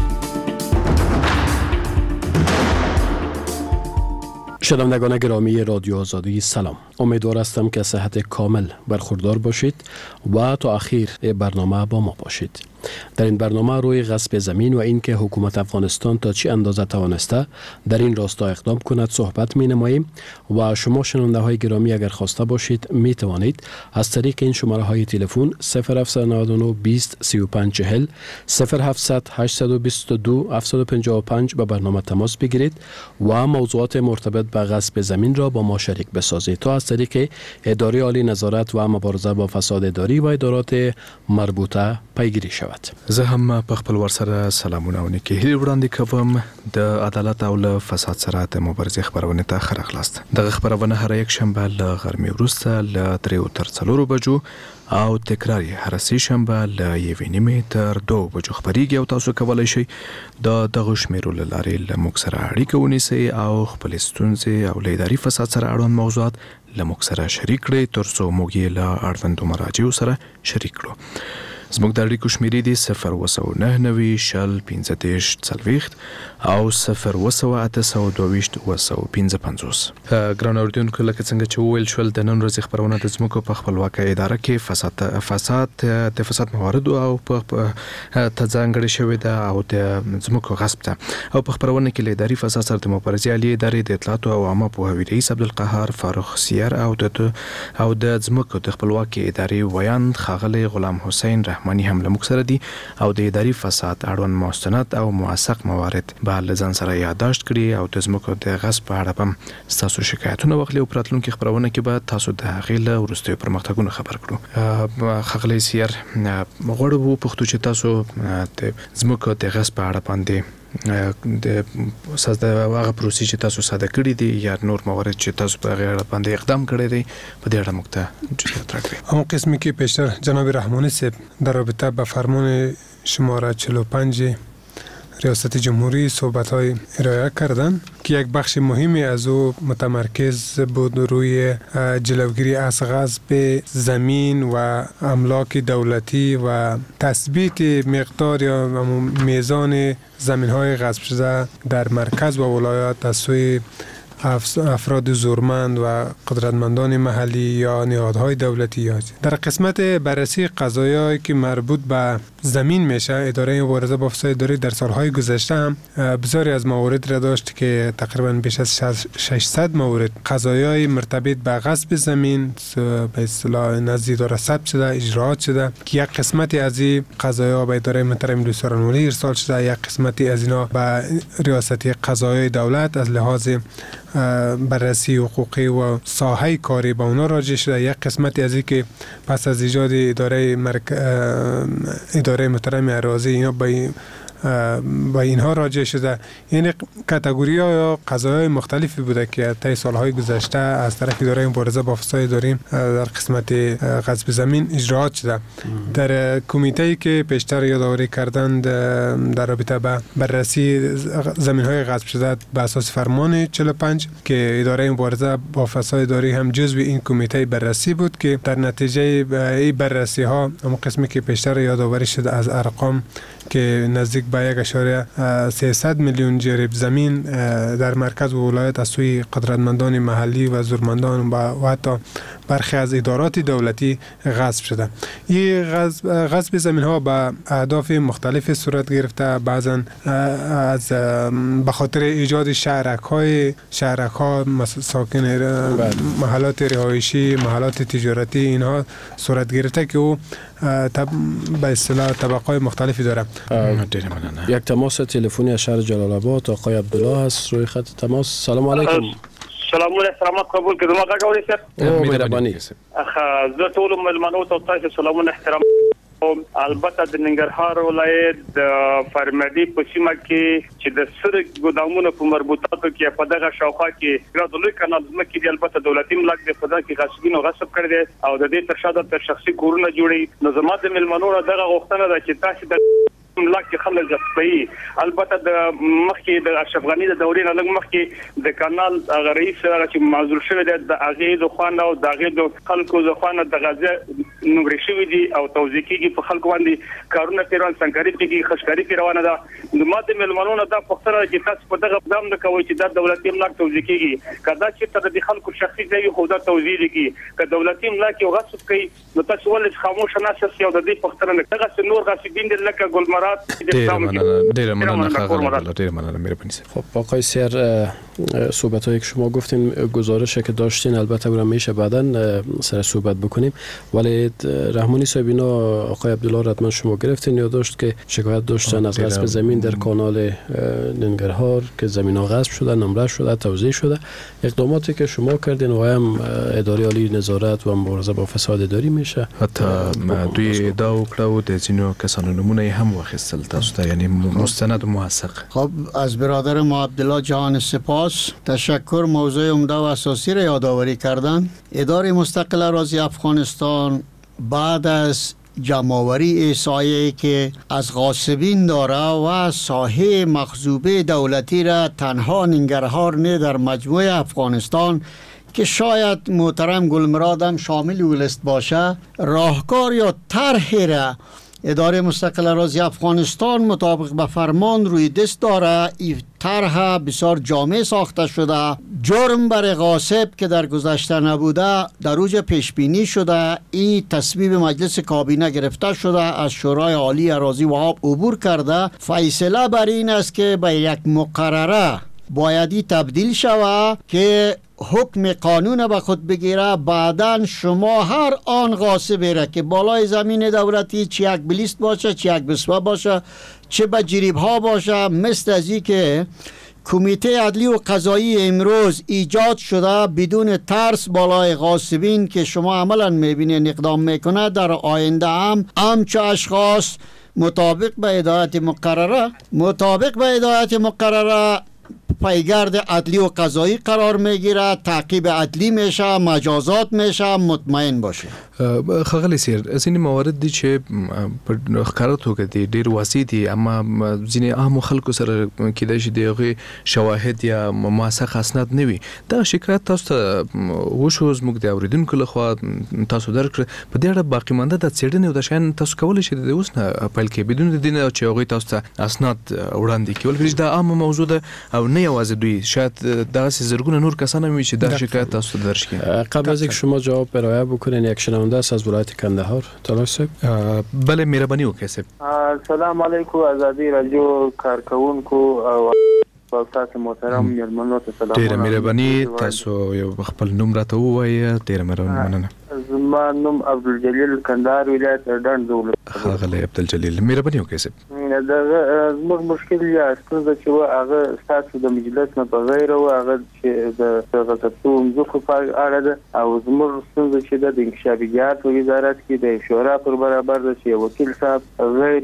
شنوندگان گرامی رادیو آزادی سلام. امیدوار هستم که صحت کامل برخوردار باشید و تا آخر برنامه با ما باشید. در این برنامه روی غصب زمین و اینکه حکومت افغانستان تا چه اندازه توانسته در این راستا اقدام کند صحبت می نماییم و شما شنونده های گرامی اگر خواسته باشید می توانید از طریق این شماره های تلفن صفر هفت نه نه بیست سی و پنج چهل صفر هفت هشت دو دو هفت پنج پنج به برنامه تماس بگیرید و موضوعات مرتبط به غصب زمین را با ما شریک بسازید تا از طریق اداره عالی نظارت و مبارزه با فساد اداری و ادارات مربوطه پیگیری شود. زه هم په خپل ور سره سلامونه او نیکي هیلې وړاندې کوم. د عدالت او له فساد سره د مبارزې خبرونه ته ښه راغلاست. دغه خبرونه هر یک شنبه له غرمې وروسته له دریو تر څلورو بجو او تکرار یې هر سه شنبه له یوې نیمې تر دوو بجو خبرېږي او تاسو کولی شئ د دغو شمیرو له لارې له موږ سره اړیکه ونیسئ او خپلې ستونزې او له اداري فساد سره اړوند موضوعات له موږ سره شریک کړئ تر څو موږ یې له اړوندو مراجعو سره شریک کړو. زموږ د اړیکو شمیرې دي صفر اوه سوه نهه نوي شل پنځه دېرش څلوېښت او صفر اوه سوه اته سوه دوه ویشت اوه سوه پنځه پنځوس. ګران اورېدونکو، لکه څنګه چې وویل شول، د نن ورځې خپرونه د ځمکو په خپلواکه اداره کې فساد فساد د فساد مواردو او په ته ځانګړې شوې ده او د ځمکو غصب ته. او په خپرونه کې له اداري فساد سره د مبارزې عالیې ادارې د اطلاعاتو او عامه پوهاوي رئیس عبدالقهار فاروق سیر او د او د ځمکو د خپلواکې ادارې ویاند ښاغلی غلام حسین رحماني هم له موږ سره دي او د اداري فساد اړوند مستند او موثق موارد به له ځان سره یادداشت کړي او د ځمکو د غصب په اړه به ستاسو شکایتونه واخلي او په راتلونکي خپرونه کې به تاسو د هغې له وروستیو پرمختګونو خبر کړو. ښاغلی سیر، غواړو وپوښتو چې تاسو د ځمکو د غصب په اړه باندې د اساس د هغه پروسې چې تاسو ساده کړي دي یا نور موارد چې تاسو په هغه اړه باندې اقدام کړی دی په دې اړه موږ ته جزئیات راکړئ. اون قسمی که پیشتر جناب رحمانی صاحب در رابطه با فرمان شماره چهل و پنج ریاست جمهوری صحبت‌های ارائه کردن که یک بخش مهمی از او متمرکز بود روی جلوگیری از غصب زمین و املاک دولتی و تثبیت مقدار یا میزان زمین‌های غصب شده در مرکز و ولایات از سوی افراد زورمند و قدرتمندان محلی یا نهادهای دولتی. یا در قسمت بررسی قضایایی که مربوط به زمین میشه، اداره مبارزه با فساد اداری در سالهای گذشته هم بسیاری از موارد را داشت که تقریبا بیش از ششصد مورد قضایای مرتبط به غصب زمین به اصطلاح نزد اداره ثبت شده، اجراات شده که یک قسمتی از این قضایا به اداره محترم رئیس جمهوری ارسال شده، یک قسمتی از اینا به ریاست قضایای دولت از لحاظ بررسی حقوقی و ساحه کاری با اونا راجع شده، یک قسمتی از این که پس از ایجاد اداره مرک... اداره محترم اراضی اینا به با اینها راجع شده. یعنی کاتگوری ها یا قضایای مختلفی بوده که طی سالهای گذشته از طرف اداره مبارزه با فساد اداری در قسمت غصب زمین اجراات شده. در کمیته که پیشتر یادآوری کردند در رابطه با بررسی زمین های غصب شده به اساس فرمان چهل و پنج که اداره مبارزه با فساد اداری هم جزو این کمیته بررسی بود که در نتیجه این بررسی ها اون قسمی که پیشتر یادآوری شده از ارقام که نزدیک به یک اشاره سیصد میلیون جریب زمین در مرکز و ولایت از سوی قدرتمندان محلی و زورمندان و حتی برخی از ادارات دولتی غصب شده. این غصب, غصب زمین ها به اهداف مختلف صورت گرفته، بعضا از به خاطر ایجاد شهرک های شهرک ها ساکن محلات رهایشی، محلات تجارتی اینها صورت گرفته که او به اصطلاح طبقات مختلفی داره. یک تماس تلفنی از شهر جلال آباد آقای عبدالله هست روی خط تماس. سلام علیکم. سلام علیکم، سلامات قبول کردم. آقا گوری سر. مهربانی. اخ زه ټول ملمنو ته تاسو سلامونه احترام. البته د ننګرهار ولایت د فرمدي په سیمه کې چې د سره ګودامونو په مربوطاتو کې په دغه شاوخوا کې ګرځولې کانال زمکې دی، البته دولتي ملک د په دغه کې غصبینو غصب کړی دی او د دې تر شا د شخصي کورونه جوړي. نو زما د ملمنو دغه غوښتنه ده چې تاسو د ملک خلک غصبي، البته د مخکې د اشرف غنی د دورې نه لږ مخکې د کانال هغه رئیس هغه چې معذور شوی دی د هغې د خوانه او د هغې د خلکو د خوانه د غزه نمرې شوي دي او توزیع کېږي په خلکو باندې کارونه پیروان سنګکاري کېږي، خشکاري پرې روانه ده. نو ما د مېلمنو نه دا پوښتنه ده چې تاسو په دغه اقدام نه کوئ چې دا دولتي املاک توزیع کېږي، که دا چېرته د دې خلکو شخصي ځای وي خو دا توزیع کېږي، که دولتي املاک یو غصب کوي نو تاسو ولې خاموشه ناست یاست او د دې پوښتنه نه دغسې نور غاصبین دي لکه ګلمرات. ډیره مننه خاغلی، ډیره مننه مهربانی. خب آقای سیر، صحبت هایی که شما گفتین گزارشی که داشتین البته برام میشه بعداً سر صحبت بکنیم، ولی رحمانی صاحب اینا آقای عبدالله حتما شما گرفتین یا داشت که شکایت داشتن از غصب زمین در کانال ننگرهار که زمین ها غصب شده، نمره شده، توزیع شده. اقداماتی که شما کردین و هم اداره عالی نظارت و مبارزه با فساد اداری میشه. حتی دوی ادعا وکړه د ځینو کسانو نمونه هم واخیستل تاسو ته، یعنی مستند و موثق. خب از برادر ما عبدالله جهان سپاس، تشکر. موضوع عمده و اساسی را یادآوری کردن. اداره مستقل اراضی افغانستان بعد از جمع‌آوری احصایه‌ای که از غاصبین داره و ساحه مخزوبه دولتی را تنها ننگرهار نه در مجموع افغانستان که شاید محترم گلمراد هم شامل اولست باشه، راهکار یا طرحی را اداره مستقل اراضی افغانستان مطابق به فرمان روی دست داره. این طرح بسیار جامع ساخته شده. جرم بر غاصب که در گذشته نبوده در روز پیش بینی شده. این تصویب مجلس کابینه گرفته شده، از شورای عالی اراضی و آب عبور کرده. فیصله بر این است که به یک مقرره بایدی تبدیل شود که حکم قانون به خود بگیره. بعداً شما هر آن غاصبی را که بالای زمین دولتی، چه یک بلیست باشه، چه یک بسوه باشه، چه به جریب ها باشه، مثل از این که کمیته عدلی و قضایی امروز ایجاد شده بدون ترس بالای غاصبین که شما عملا میبینید اقدام میکنه، در آینده هم همچه اشخاص مطابق به هدایت مقرره مطابق به هدایت مقرره پیگرد عدلی و قضایی قرار میگیره، تعقیب عدلی میشه، مجازات میشه، مطمئن باشه. ښاغلی سیر، ځینې موارد دي چې په ښکاره توګه دي ډېر واسع دي، اما ځینې عامو خلکو سره کیدای شي د هغې شواهد یا موثق اسناد نه وي. دغه شکایت تاسو ته وشو، زموږ د اورېدونکو لخوا تاسو درکړه. په دې اړه باقي مانده د څېړنې او د شیانو تاسو کولی شئ د اوس نه پیل کړئ بدون د دې نه چې هغوی تاسو ته اسناد وړاندې کړي، ولې دا عامه موضوع ده او نه یوازې دوی، شاید دغسې زرګونه نور کسان هم وي چې دا شکایت تاسو ته درج کړي. قبل از اینکه شما جواب ارائه بکنین، یک شنونده است از ولایت کندهار. تلاش صاحب. بله، مهرباني وکړئ صاحب. سلام علیکم آزادی رادیو کارکونکو او تاسو محترم میرمنو ته سلام. ډیره مهرباني، تاسو یو خپل نوم راته ووایئ. ډیره مننه. زما نوم عبدالجلیل کندهار ولایت ډنډ ولایت. ښاغلی عبدالجلیل، مهرباني وکړئ صاحب. دغه زموږ مشکل یا ستونزه چې و هغه ستاسو د مجلس نه بغیر و هغه چې د غصبو مځکو په اړه ده، او زموږ ستونزه چې د انکشافیات وزارت کې د شورا پر برابر ده چې وکیل صاحب غیر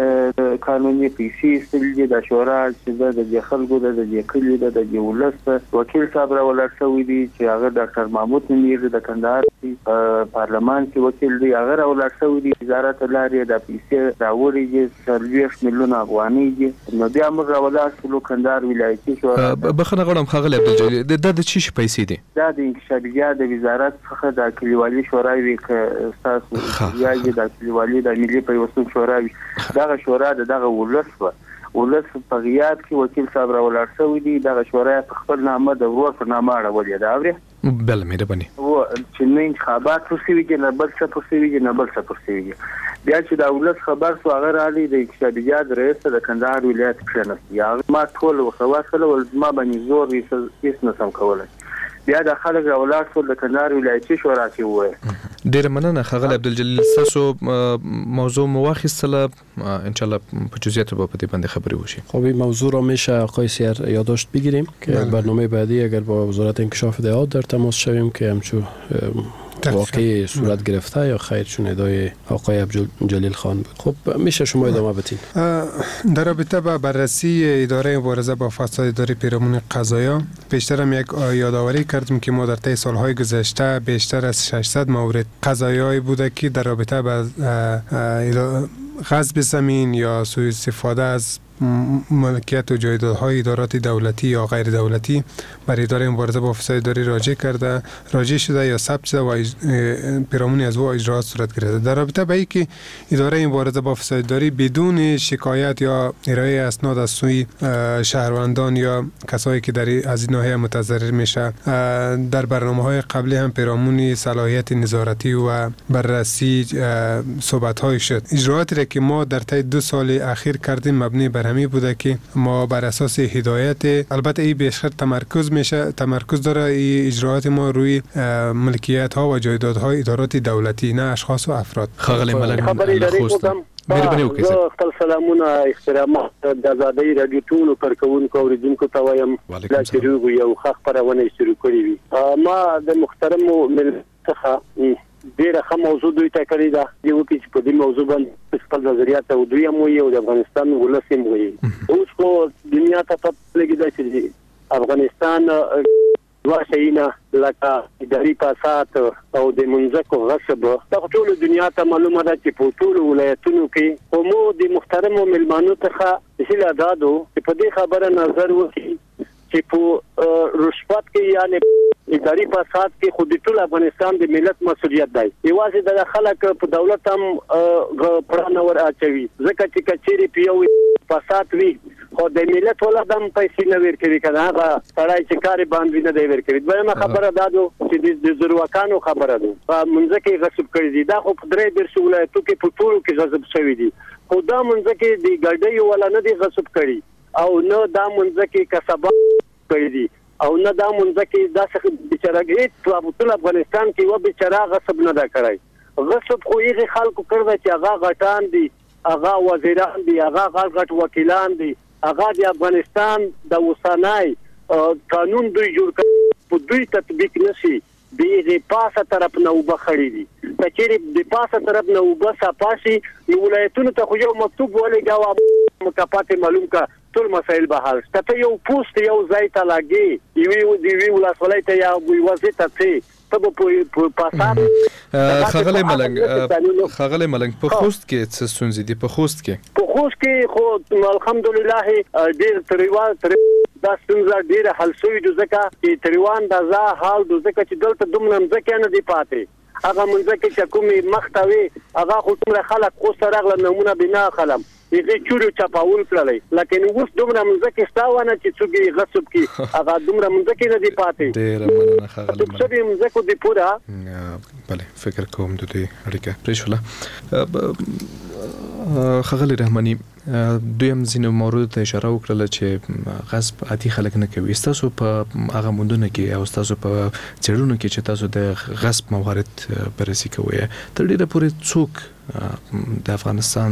قانوني پیسې استلې د شورا چې د خلکو د کلي د ولس وکیل صاحب راولر شوی دی چې هغه ډاکټر محمود منیر د کندهار پارلمان کې وکیل دی، هغه راولر شوی دی. وزارت لارې د پیسې راوړي چې سرویش میلیون افغانۍ دي، نو بیا موږ راولر شو کندهار ولایتي شورا. بخښنه غواړم ښاغلی عبدالجلیل، دا د څه شي پیسې دي؟ دا د انکشافیات د وزارت څخه د کلیوالي شورا وي که ستاسو یا د کلیوالي د ملي پیوستون شورا وي. دغه شورا د دغه ولس و ولس په غیاب کې وکیل صاحب راولر شوی دی. دغه شورا په خپل نامه د ورور په نامه اړولې ده. اورې بله، مهرباني. و چې نه انتخابات پرسیږي نه بل څه پرسیږي نه بل څه پرسیږي. بیا چې د ولس خبر سو هغه رالی د انکشافیات رئیس د کندهار ولایت کښېنست. یا ما ټول وسوسه ول ما باندې زور هیڅ نه سم کولای. بیا د خلک راولار شو د کندهار ولایتي شورا کې وای. ډیره مننه ښاغلی عبدالجلیل، تاسو موضوع مو واخیستله، انشالله په جزئیاتو به په دې باندې خبرې وشي. خب این موضوع را میشه آقای سیر یادداشت بگیریم که برنامه بعدی اگر با وزارت انکشاف دهات در تماس شویم که همچون واقعی صورت گرفته یا خیر چون ادای آقای عبدالجلیل خان بود. خب میشه شما ادامه بدین. در رابطه با بررسی اداره مبارزه با فساد اداری پیرامون قضایا، پیشتر هم یک یادآوری کردیم که ما در طی سالهای گذشته بیشتر از ششصد مورد قضایایی بوده که در رابطه با غصب زمین یا سوء استفاده از ملکیت و جایدادهای ادارات دولتی یا غیر دولتی بر اداره مبارزه با فساد اداری راجع کرده راجع شده یا ثبت شده و پیرامون از او اجراات صورت گرفته. در رابطه با اینکه اداره مبارزه با فساد اداری بدون شکایت یا ارائه اسناد از سوی شهروندان یا کسایی که در از این ناحیه متضرر میشه، در برنامه‌های قبلی هم پیرامون صلاحیت نظارتی و بررسی صحبت‌های شد. اجرااتی را که ما در طی دو سال اخیر کردیم مبنی بر همین بوده که ما بر اساس هدایت، البته این بیشتر تمرکز میشه تمرکز داره این اجراات ما روی ملکیت ها و جایدادهای ادارات دولتی، نه اشخاص و افراد. خاغلی ملک خوستم مهرباني وکړئ. خپل سلامونه احترامات د آزادۍ رادیو ټولو کارکونکو اوریدونکو ته وایم چې روغ یو ښه خپرونه شروع کړې وي. ما د محترمو ملت څخه ډیره ښه موضوع دوی ته کړې ده. یو کې چې په دې موضوع باندې خپل نظریات او دوی هم وي او د افغانستان ولس هم وي. اوس خو دنیا ته پته لګیږي چې افغانستان واشینا لکه اداري فساد او د منځکو غصب دا ټول دنیا ته معلومه ده چې په ټول ولایتونو کې قومو د محترمو ملمانو ته هیله دادو چې په دې خبره نظر وکړي چې په رشوت کې یعنی اداري فساد کې خو د ټول افغانستان د ملت مسؤلیت دی. یوازې د خلک په دولت هم پړانه ور اچوي ځکه چې کچېری پیو فساد وي خو د ملت ولادم پیسې نه ورکوي کنه هغه سړی چې کار باندې نه دی ورکوي. دویمه خبره دا ده چې د زورواکانو خبره ده منځ کې غصب کړی دي دا خو په درې درس ولایتو کې په ټولو کې غصب شوی دي خو دا منځ کې د ګډي ولا نه دي غصب کړی او نه دا منځ کې کسبه کړی دي او نه دا منځ کې دا څه بیچارهګي په ټول افغانستان کې و بیچاره غصب نه دا کړی. غصب خو یې خلکو کړی چې هغه غټان دي هغه وزیران دي هغه غټ غټ وکیلان دي هغه د افغانستان د وسنای قانون دوی جوړ کړ په دوی تطبیق نشي د پاسه طرف نه وبخړی دي چې د پاسه طرف نه وبسا پاسي یو ولایتونو ته خو یو مکتوب ولې جواب مکافات معلوم کا ټول مسائل به حل ته یو پوسټ یو ځای ته لاګي یو دی وی ولایت ته یا وزیر ته ته په پاسات خغلی ملنګ خغلی ملنګ په خوست کې څه ستونزې دي په خوست کې په خوست کې خو الحمدلله ډیر تریوال تر دا ستونزه ډیره حل شوې ده ځکه چې تریوان د ځا حال د ځکه چې دلته دومره ځکه نه دی پاتې هغه منځ کې چې کومي مختوي هغه خو څومره خلک خو سره غل نمونه بنا خلم یې چورو چپاول کړلې لکه اوس دومره منځ کې ستاونه چې څوګي غصب کی هغه دومره منځ کې نه دی پاتې ډیر مننه خغلی ملنګ څه دې منځ کو دی پورا بله فکر کوم د دې اړیکه پرېښوله. خغلی رحماني دویم ځینو موضوع ته اشاره وکړه چې غصب عادي خلک نه کوي. تاسو په هغه موندونه کې او تاسو په چېرونو کې چې تاسو د غصب موارد بررسي کوئ تر ډیره پورې څوک د افغانستان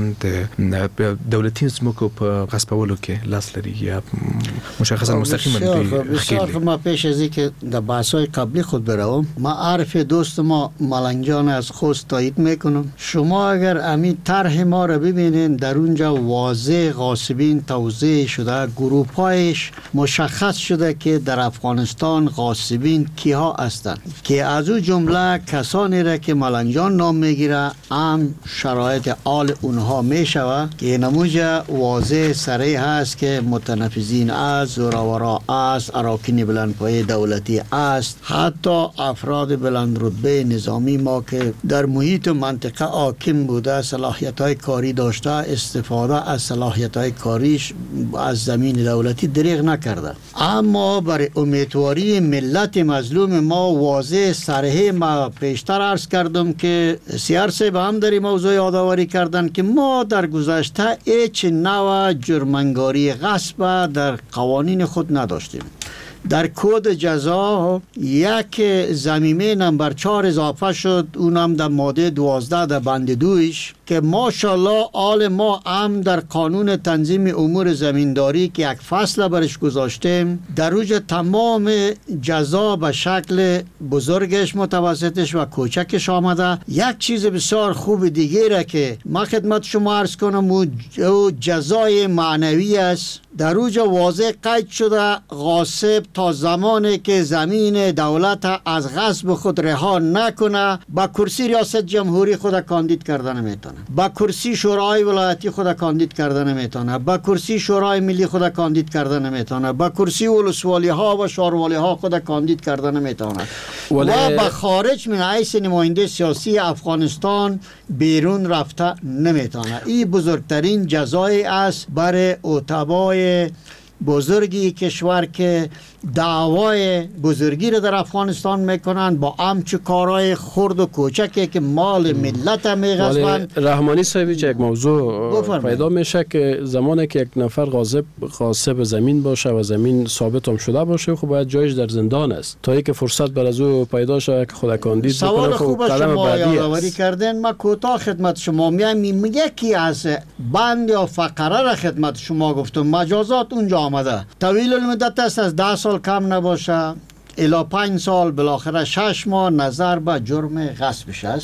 د دولتي ځمکو په غصبولو کې لاس لري یا مشخصا مستقیما بسیار ما پیش از اینکه در بحث‌های قبلی خود بروم ما عرف دوست ما ملنگجان از خوست تایید میکنم. شما اگر همین طرح ما رو ببینین در اونجا واضح غاصبین توضیح شده گروه‌هایش مشخص شده که در افغانستان غاصبین کیها هستند که از اون جمله کسانی را که ملنگجان نام میگیره هم شرایط آل اونها می شود که نموذج واضح صریح است که متنفذین است زورآورا است اراکین بلندپایه دولتی است حتی افراد بلند رتبه نظامی ما که در محیط منطقه حاکم بوده صلاحیت های کاری داشته استفاده از صلاحیت های کاریش از زمین دولتی دریغ نکرده اما برای امیدواری ملت مظلوم ما واضح صریح ما پیشتر عرض کردم که سیار صاحب هم در موضوع یادآوری کردن که ما در گذشته هیچ نوع جرم‌انگاری غصب در قوانین خود نداشتیم. در کد جزا یک ضمیمه نمبر چهار اضافه شد اونم در ماده دوازده در بند دویش که ماشاءالله آل ما هم در قانون تنظیم امور زمینداری که یک فصل برش گذاشتیم در روز تمام جزا به شکل بزرگش متوسطش و کوچکش آمده. یک چیز بسیار خوب دیگه را که ما خدمت شما عرض کنم او جزای معنوی است. در روز واضح قید شده غاصب تا زمانی که زمین دولت از غصب خود رها نکنه با کرسی ریاست جمهوری خود کاندید کردن نمیتونه با کرسی شورای ولایتی خود کاندید کردن نمیتونه با کرسی شورای ملی خود کاندید کردن نمیتونه با کرسی ولسوالی ها و شهروالی ها خود کاندید کردن نمیتونه و با خارج من حیث نماینده سیاسی افغانستان بیرون رفته نمیتونه. این بزرگترین جزای است برای اتباع بزرگی کشور که دعوای بزرگی رو در افغانستان میکنن با همچه کارهای خرد و کوچکی که مال ملت میغصبن. رحمانی صاحبی یک موضوع پیدا میشه که زمانی که یک نفر غاصب غاصب زمین باشه و زمین ثابت هم شده باشه خب باید جایش در زندان است تا اینکه فرصت بر از او پیدا شه که خود کاندید بکنه. سوال خوب شما یادآوری کردین. ما کوتاه خدمت شما میگم یکی از بند یا فقره را خدمت شما گفتم مجازات اونجا آمده طویل المدت است از ده سال کم نباشه الی پنج سال بالاخره شش ماه نظر به جرم غصبش است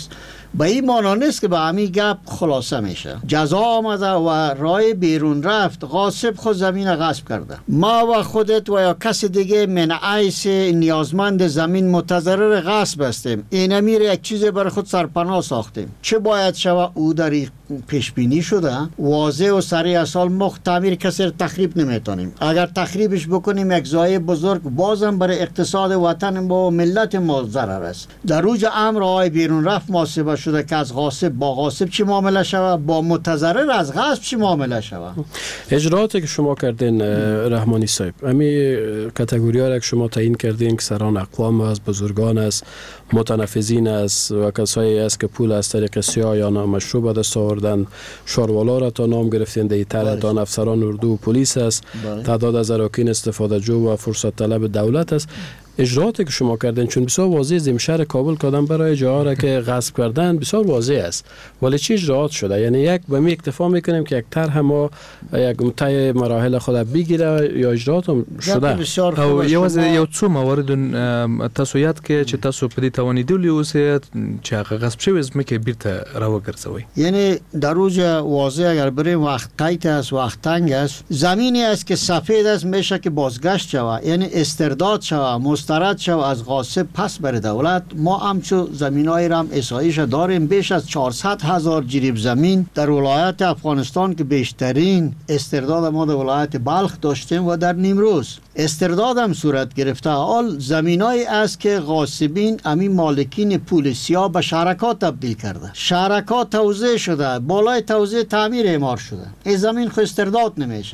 به این معنا نیست که به همین گپ خلاصه میشه. جزا آمده و رای بیرون رفت، غاصب خود زمین غصب کرده. ما و خودت و یا کسی دیگه من عیس نیازمند زمین متضرر غصب هستیم. این میره یک چیز برای خود سرپناه ساختیم. چه باید شود؟ او در پیش بینی شده، واضح و سریع سال مخ تعمیر کسی رو تخریب نمیتونیم. اگر تخریبش بکنیم یک ضایع بزرگ بازم برای اقتصاد وطن با ملت ما ضرر است. در روز امر آی بیرون رفت محاسبه شده که از غاصب با غاصب چی معامله شود، با متضرر از غصب چی معامله شود. اجرااتی که شما کردین رحمانی صاحب، همین کاتگوری ها که شما تعیین کردین که سران اقوام است، بزرگان است، متنفذین است و کسایی است که پول از طریق سیاه یا نامشروع به دست آوردن، شاروالا را تا نام گرفتین، دیتر تا افسران اردو و پلیس است، تعداد از اراکین استفاده جو و فرصت طلب دولت است. اجرااتی که شما کردن چون بسیار واضح زم شهر کابل کردن برای جاها را که غصب کردن بسیار واضح است، ولی چی اجراات شده؟ یعنی یک به می اکتفا میکنیم که یک طرح ما یک متای مراحل خود بگیره یا اجراات هم شده؟ او یو از یو څو موارد تاسو یاد کې چې تاسو په دې توانیدلی اوسئ چې هغه غصب شوی زمه کې بیرته راوګرځوي. یعنی در روز واضح اگر بریم وقت قیت است، وقت تنگ است، زمینی است که سفید است میشه که بازگشت شود، یعنی استرداد شود، مسترد شود از غاصب پس بر دولت. ما همچو زمینای رم احصایش داریم، بیش از چهارصد هزار جریب زمین در ولایت افغانستان که بیشترین استرداد ما در ولایت بلخ داشتیم و در نیمروز استرداد هم صورت گرفته. حال زمینایی است که غاصبین همین مالکین پول سیاه به شرکات تبدیل کرده، شرکات توزیع شده، بالای توزیع تعمیر اعمار شده، این زمین خو استرداد نمیشه.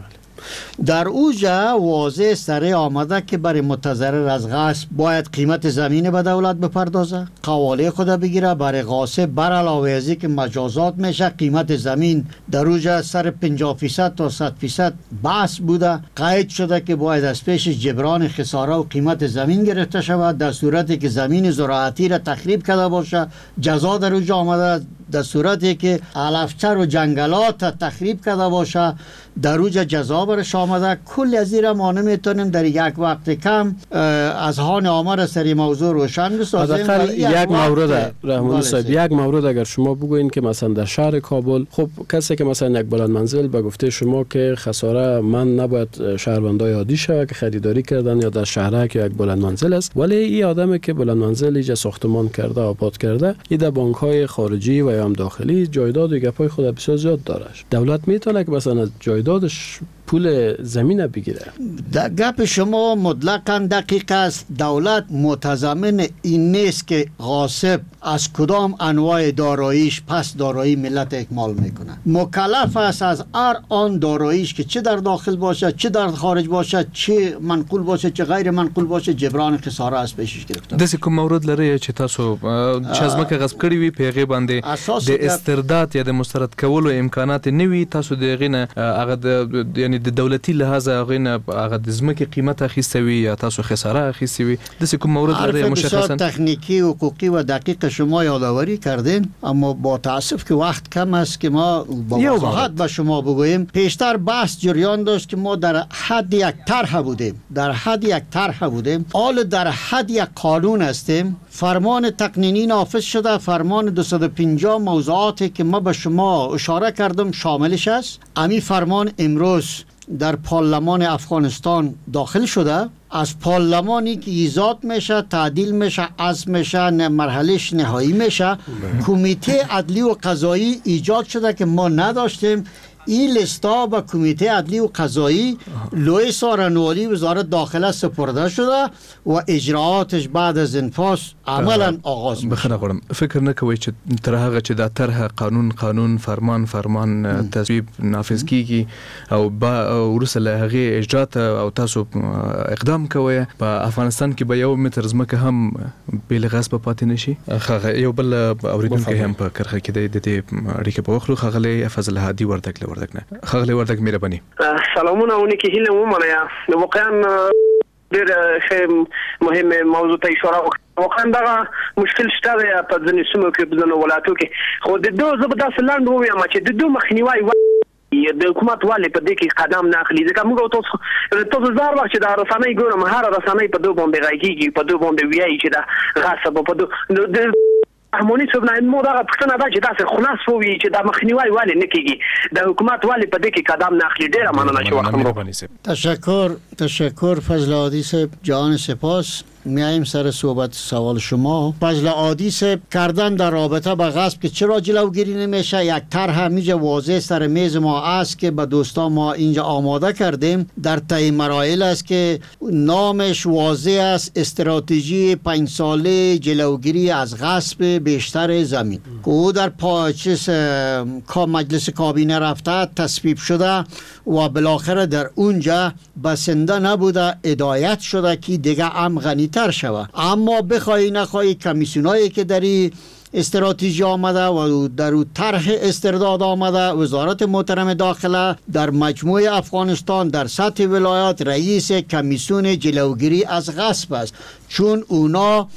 در اوجا واضح سره آمده که برای متضرر از غصب باید قیمت زمین به دولت بپردازه، قواله خود بگیره. برای غاصب بر علاوه از که مجازات میشه، قیمت زمین در اوجا سر پنجاه فیصد تا صد فیصد بحث بوده، قید شده که باید از پیش جبران خساره و قیمت زمین گرفته شود. در صورتی که زمین زراعتی را تخریب کرده باشه جزا در اوجا آمده. در صورتی که علفچر و جنگلات تخریب کرده باشه در اوجا جزا برش آمده. کل از این ما نمیتونیم در یک وقت کم از هان آمار سری موضوع روشن بسازیم. یک مورد رحمانی صاحب، یک مورد اگر شما بگوین که مثلا در شهر کابل، خب کسی که مثلا یک بلند منزل به گفته شما که خساره من نباید شهروندای عادی شه که خریداری کردن یا در شهرک که یک بلند منزل است، ولی این آدمی که بلند منزل ایجا ساختمان کرده آباد کرده، این در بانک های خارجی و یا هم داخلی جایداد و گپای خود بسیار زیاد داره. دولت میتونه که مثلا از جایدادش پول زمین بگیره؟ در گپ شما مطلقاً دقیق است. دولت متضمن این نیست که غاصب از کدام انواع داراییش پس دارایی ملت اکمال میکنه. مکلف است از هر آن داراییش که چه در داخل باشه، چه در خارج باشه، چه منقول باشه، چه غیر منقول باشه، جبران خساره از پیشش گرفته. داسې کوم مورد لري چې تاسو چې ځمکه غصب کړی وي په هغې باندې د استرداد یا د مسترد کولو امکانات نه وي، تاسو د هغې نه هغه د یعنی د دولتي لحاظه هغې نه هغه د ځمکې قیمت اخیستی وي یا تاسو خساره اخیستی وي؟ داسې کوم مورد لري مشخصا؟ بسیار تکنیکی حقوقی و دقیق شما یادآوری کردین، اما با تاسف که وقت کم است که ما با وضاحت به شما بگوییم. پیشتر بحث جریان داشت که ما در حد یک طرح بودیم، در حد یک طرح بودیم، حال در حد یک قانون هستیم. فرمان تقنینی نافذ شده، فرمان دویست و پنجاه موضوعاتی که ما به شما اشاره کردم شاملش است. امی فرمان امروز در پارلمان افغانستان داخل شده. از پارلمانی که ایجاد میشه، تعدیل میشه، عزم میشه، مرحلهش نهایی میشه. کمیته عدلی و قضایی ایجاد شده که ما نداشتیم. این لستا به کمیته عدلی و قضایی لوی سارنوالی وزارت داخله سپرده شده و اجراعاتش بعد از انفاذ عملا آغاز میشه. بخنه غواړم فکر نه کوئ چې تر هغه چې دا طرح قانون قانون فرمان فرمان تصویب نافذ کیږي او وروسته له هغې اجرات او تاسو اقدام کوئ، په افغانستان کې به یو متر ځمکه هم بې له غصبه پاتې نه شي. یو بل اورېدونکی هم په کرښه کې دی، د دې اړیکې په واخلو. ښاغلی فضل هادي وردک له وردک نه. ښاغلی وردک مهرباني. سلامونه اونې کې هیله ومنه. واقعا ډېر ښه مهمه موضوع ته اشاره وکړه. واقعا دغه مشکل شته په ځینې سیمو کې، په ځینو ولایتو کې، خو د دوی زه به داسې لنډ ووایم چې د دوی مخنیوی د حکومت ولې په دې کې قدم نه اخلي. ځکه موږ تاسو تاسو زار وخت چې د رسنۍ ګورم، هر رسنۍ په دوی باندې غږیږي، په دوی باندې وایي چې دا غصب په دوی رحمانی صاحب نه مو دا پښتنه دا چې تاسو خلاص ووي چې د مخنیوي والي نه کیږي د حکومت والي په دې کې قدم نه اخلي. ډیره مننه چې وخت مو. تشکر تشکر فضل عادی صاحب جان سپاس. میایم سر صحبت سوال شما. فضل عادی صاحب کردن در رابطه با غصب که چرا جلوگیری نمیشه، یک طرح همیجا واضح سر میز ما است که به دوستان ما اینجا آماده کردیم. در طی مراحل است که نامش واضح است، استراتژی پنج ساله جلوگیری از غصب بیشتر زمین که او در پاچس مجلس کابینه رفته تصویب شده و بالاخره در اونجا بسنده نبوده، هدایت شده که دیگه ام غنی تر شود. اما بخوای نخوای کمیسیونایی که در استراتژی آمده و در او طرح استرداد آمده، وزارت محترم داخله در مجموع افغانستان در سطح ولایات رئیس کمیسیون جلوگیری از غصب است، چون اونا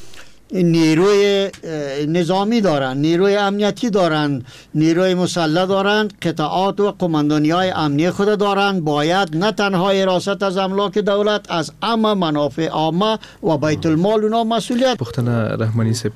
نیروی نظامی دارن، نیروی امنیتی دارن، نیروی مسلح دارن، قطعات و قماندانی های امنی خود دارن. باید نه تنها حراست از املاک دولت، از اما منافع عامه و بیت المال اونا مسئولیت. پختنه رحمانی صاحب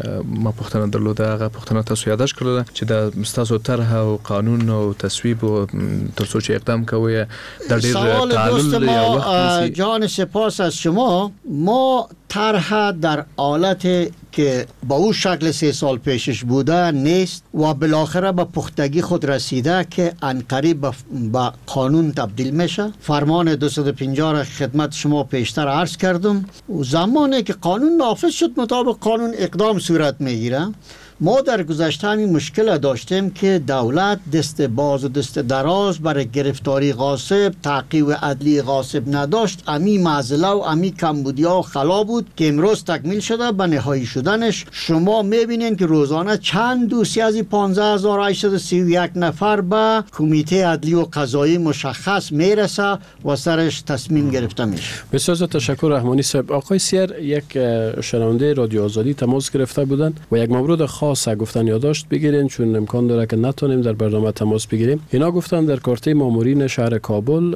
ما پختنه درلوده هغه پختنه تاسو یاداش کړل چې د مستاسو طرح او قانون او تصویب او ترڅو چې اقدام کوي د ډیر تعلل یا وخت. جان سپاس از شما. ما طرح در حالت که با اون شکل سه سال پیشش بوده نیست و بالاخره به پختگی خود رسیده که عنقریب به قانون تبدیل میشه. فرمان دویست و پنجاه را خدمت شما پیشتر عرض کردم و زمانی که قانون نافذ شد مطابق قانون اقدام صورت میگیره. ما در گذشته همین مشکل داشتیم که دولت دست باز و دست دراز برای گرفتاری غاصب، تعقیب عدلی غاصب نداشت. امی معضله و امی کمبودیا و خلا بود که امروز تکمیل شده به نهایی شدنش. شما میبینین که روزانه چند دوسیه از پانزده هزار و هشتصد و سی و یک نفر به کمیته عدلی و قضایی مشخص میرسه و سرش تصمیم گرفته میشه. بسیار تشکر رحمانی صاحب. آقای سیر یک شنونده رادیو آزادی تماس گرفته بودن و یک مورد خاص گفتن یادداشت بگیرین چون امکان داره که نتونیم در برنامه تماس بگیریم. اینا گفتن در کارته مامورین شهر کابل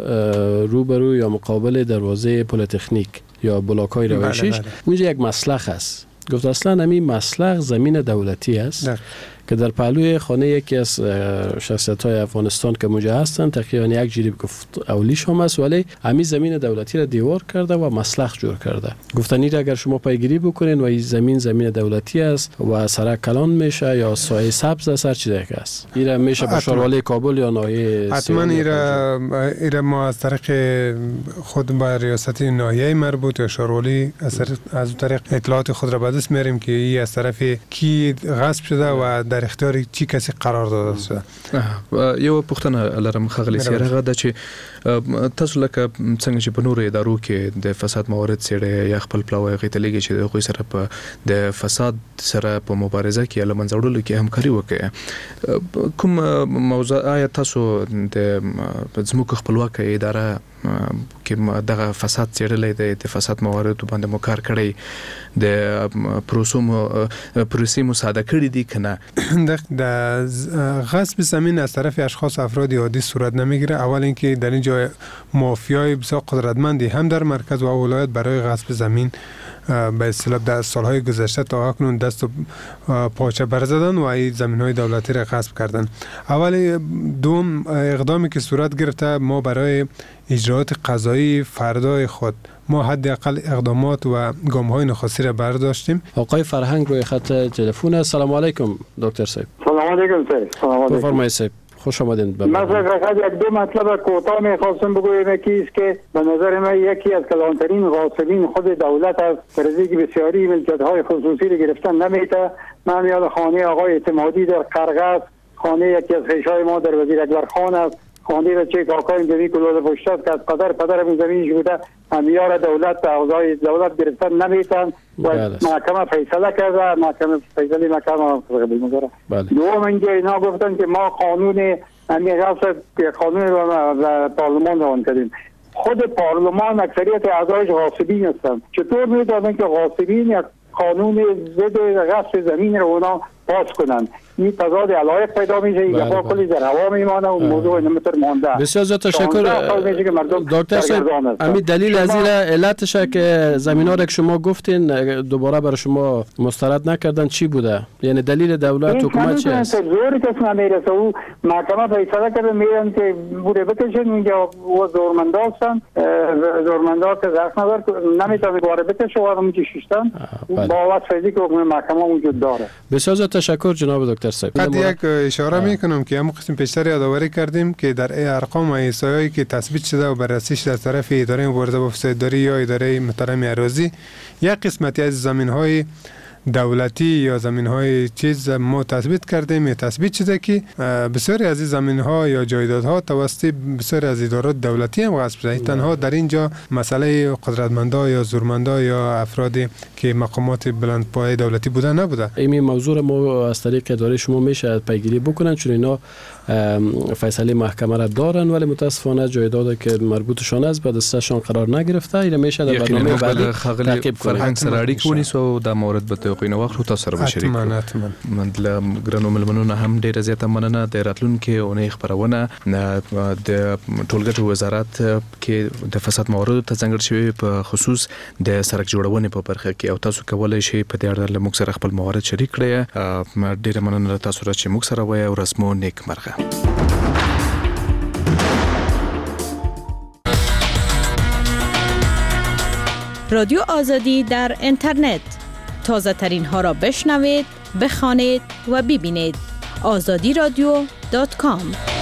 روبرو یا مقابل دروازه پلی‌تکنیک یا بلاک‌های روشیش اونجا یک مسلخ است. گفت اصلا همین مسلخ زمین دولتی است که در پهلوی خانه یکی از شخصیت‌های افغانستان که موجه هستند تقریبا یک جریب گفت اولیش هم است، ولی همین زمین دولتی را دیوار کرده و مسلخ جور کرده. گفتن این اگر شما پیگیری بکنین و این زمین زمین دولتی است و سرک کلان میشه یا سایه سبز است هر چیزی که است، این میشه به شاروالی کابل یا ناحیه حتما ایرا ایرا ما از طریق خود با ریاست ناحیه مربوط یا شاروالی از طریق اطلاعات خود را به دست میاریم که این از طرف کی غصب شده و در اختیار چی کسی قرار داده شده. یو پوښتنه لرم ښاغلی سیر، هغه ده چې تاسو لکه څنګه چې په نورو ادارو کې د فساد موارد څېړئ یا خپل پلاوی هغې ته لیږئ چې د هغوی سره په د فساد سره په مبارزه کې یا له منځه وړلو کې همکاري وکړئ. کوم موضوع آیا تاسو د ځمکو خپلواکه اداره کې دغه فساد څېړلی دی، د فساد مواردو باندې مو کار کړی، د پروسو مو پروسې مو ساده کړي دي که نه؟ د غصب زمین از طرف اشخاص افراد عادی صورت نمیگیره. اول اینکه در اینجا مافیای بسیار قدرتمندی هم در مرکز و ولایت برای غصب زمین به اصطلاح در سالهای گذشته تا اکنون دست و پاچه برزدن و این زمین‌های دولتی را غصب کردن. اول دوم اقدامی که صورت گرفته، ما برای اجرات قضایی فردای خود ما حداقل اقدامات و گام‌های نخستی را برداشتیم. آقای فرهنگ روی خط تلفن. سلام علیکم دکتر صاحب. سلام علیکم صاحب. سلام علیکم. بفرمایید صاحب. خوش آمدید. من فقط یک دو مطلب کوتاه می‌خواستم بگویم. یکی است که به نظر من یکی از کلانترین غاصبین خود دولت است، برای که بسیاری ملکیت‌های خصوصی را گرفتن نمی‌ته. من یاد خانه آقای اعتمادی در قرغس، خانه یکی از خویشای ما در وزیر اکبر خان است، خانه را چه کاکای اینجوری کلوده پشت که از قدر پدر این زمینش بوده همیار دولت اعضای دولت گرفتن نمیتن و محکمه فیصله کرده. محکمه فیصله محکمه قبول می‌کنه. دوم اینجا اینا گفتن که ما قانون همین غصب که قانون را پارلمان روان کردیم. خود پارلمان اکثریت اعضایش غاصبین هستند. چطور می‌دانند که غاصبین یک قانون ضد غصب زمین رو اونا پاس کنن. این تضاد علایق پیدا میشه، این گپا کلی در هوا میمانه و موضوع نمیتر مانده. بسیار زیاد تشکر دکتر صاحب. همین دلیل از این علتش که زمینا را که شما گفتین دوباره برای شما مسترد نکردن چی بوده؟ یعنی دلیل دولت حکومت چی است؟ زوری کس نمیرسه و محکمه فیصله کرده میرن که بوده بکشن اینجا و زورمنده هستن، زورمنده ها که رخ نظر نمیتونه دوباره بکشه و آدم چی ششتن با وصف فیزی که حکم محکمه وجود داره. بسیار زیاد تشکر جناب دکتر صاحب. بعد یک اشاره میکنم که همون قسم پیشتر یادآوری کردیم که در ای ارقام و احصایه‌ای که تثبیت شده و بررسی شده از طرف اداره مبارزه با فسادداری یا اداره محترم اراضی، یک قسمتی از زمین‌های دولتی یا زمین‌های چیز ما تثبیت کردیم، یا تثبیت شده که بسیاری از این زمین‌ها یا جایدادها توسط بسیاری از ادارات دولتی هم غصب شده. تنها در اینجا مسئله قدرتمندا یا زورمندا یا افرادی که مقامات بلندپایه دولتی بوده نبوده. این موضوع ما از طریق اداره شما میشه پیگیری بکنن، چون اینا فیصله محکمه را دارن ولی متاسفانه جایداد که مربوطشان است به دستشان قرار نگرفته. این میشه در برنامه بعدی تعقیب کنیم. فرهنگ سره اړیکې ونیسو او د مورد به توقع نو وخت تاسو سره بشریک من د ګرانو ملمنونو هم ډیره زیاته مننه. د راتلونکي اونۍ خبرونه د ټولګټو وزارت کې د فساد موارد ته څنګه شوی په خصوص د سرک جوړونې په برخه کې او تاسو کولای شئ په دې اړه له موږ سره خپل موارد شریک کړئ. ډیره مننه تاسو را چې موږ سره وای او رسمو نیک مرغه. رادیو آزادی در اینترنت تازه ترین ها را بشنوید، بخوانید و ببینید. آزادی رادیو دات کام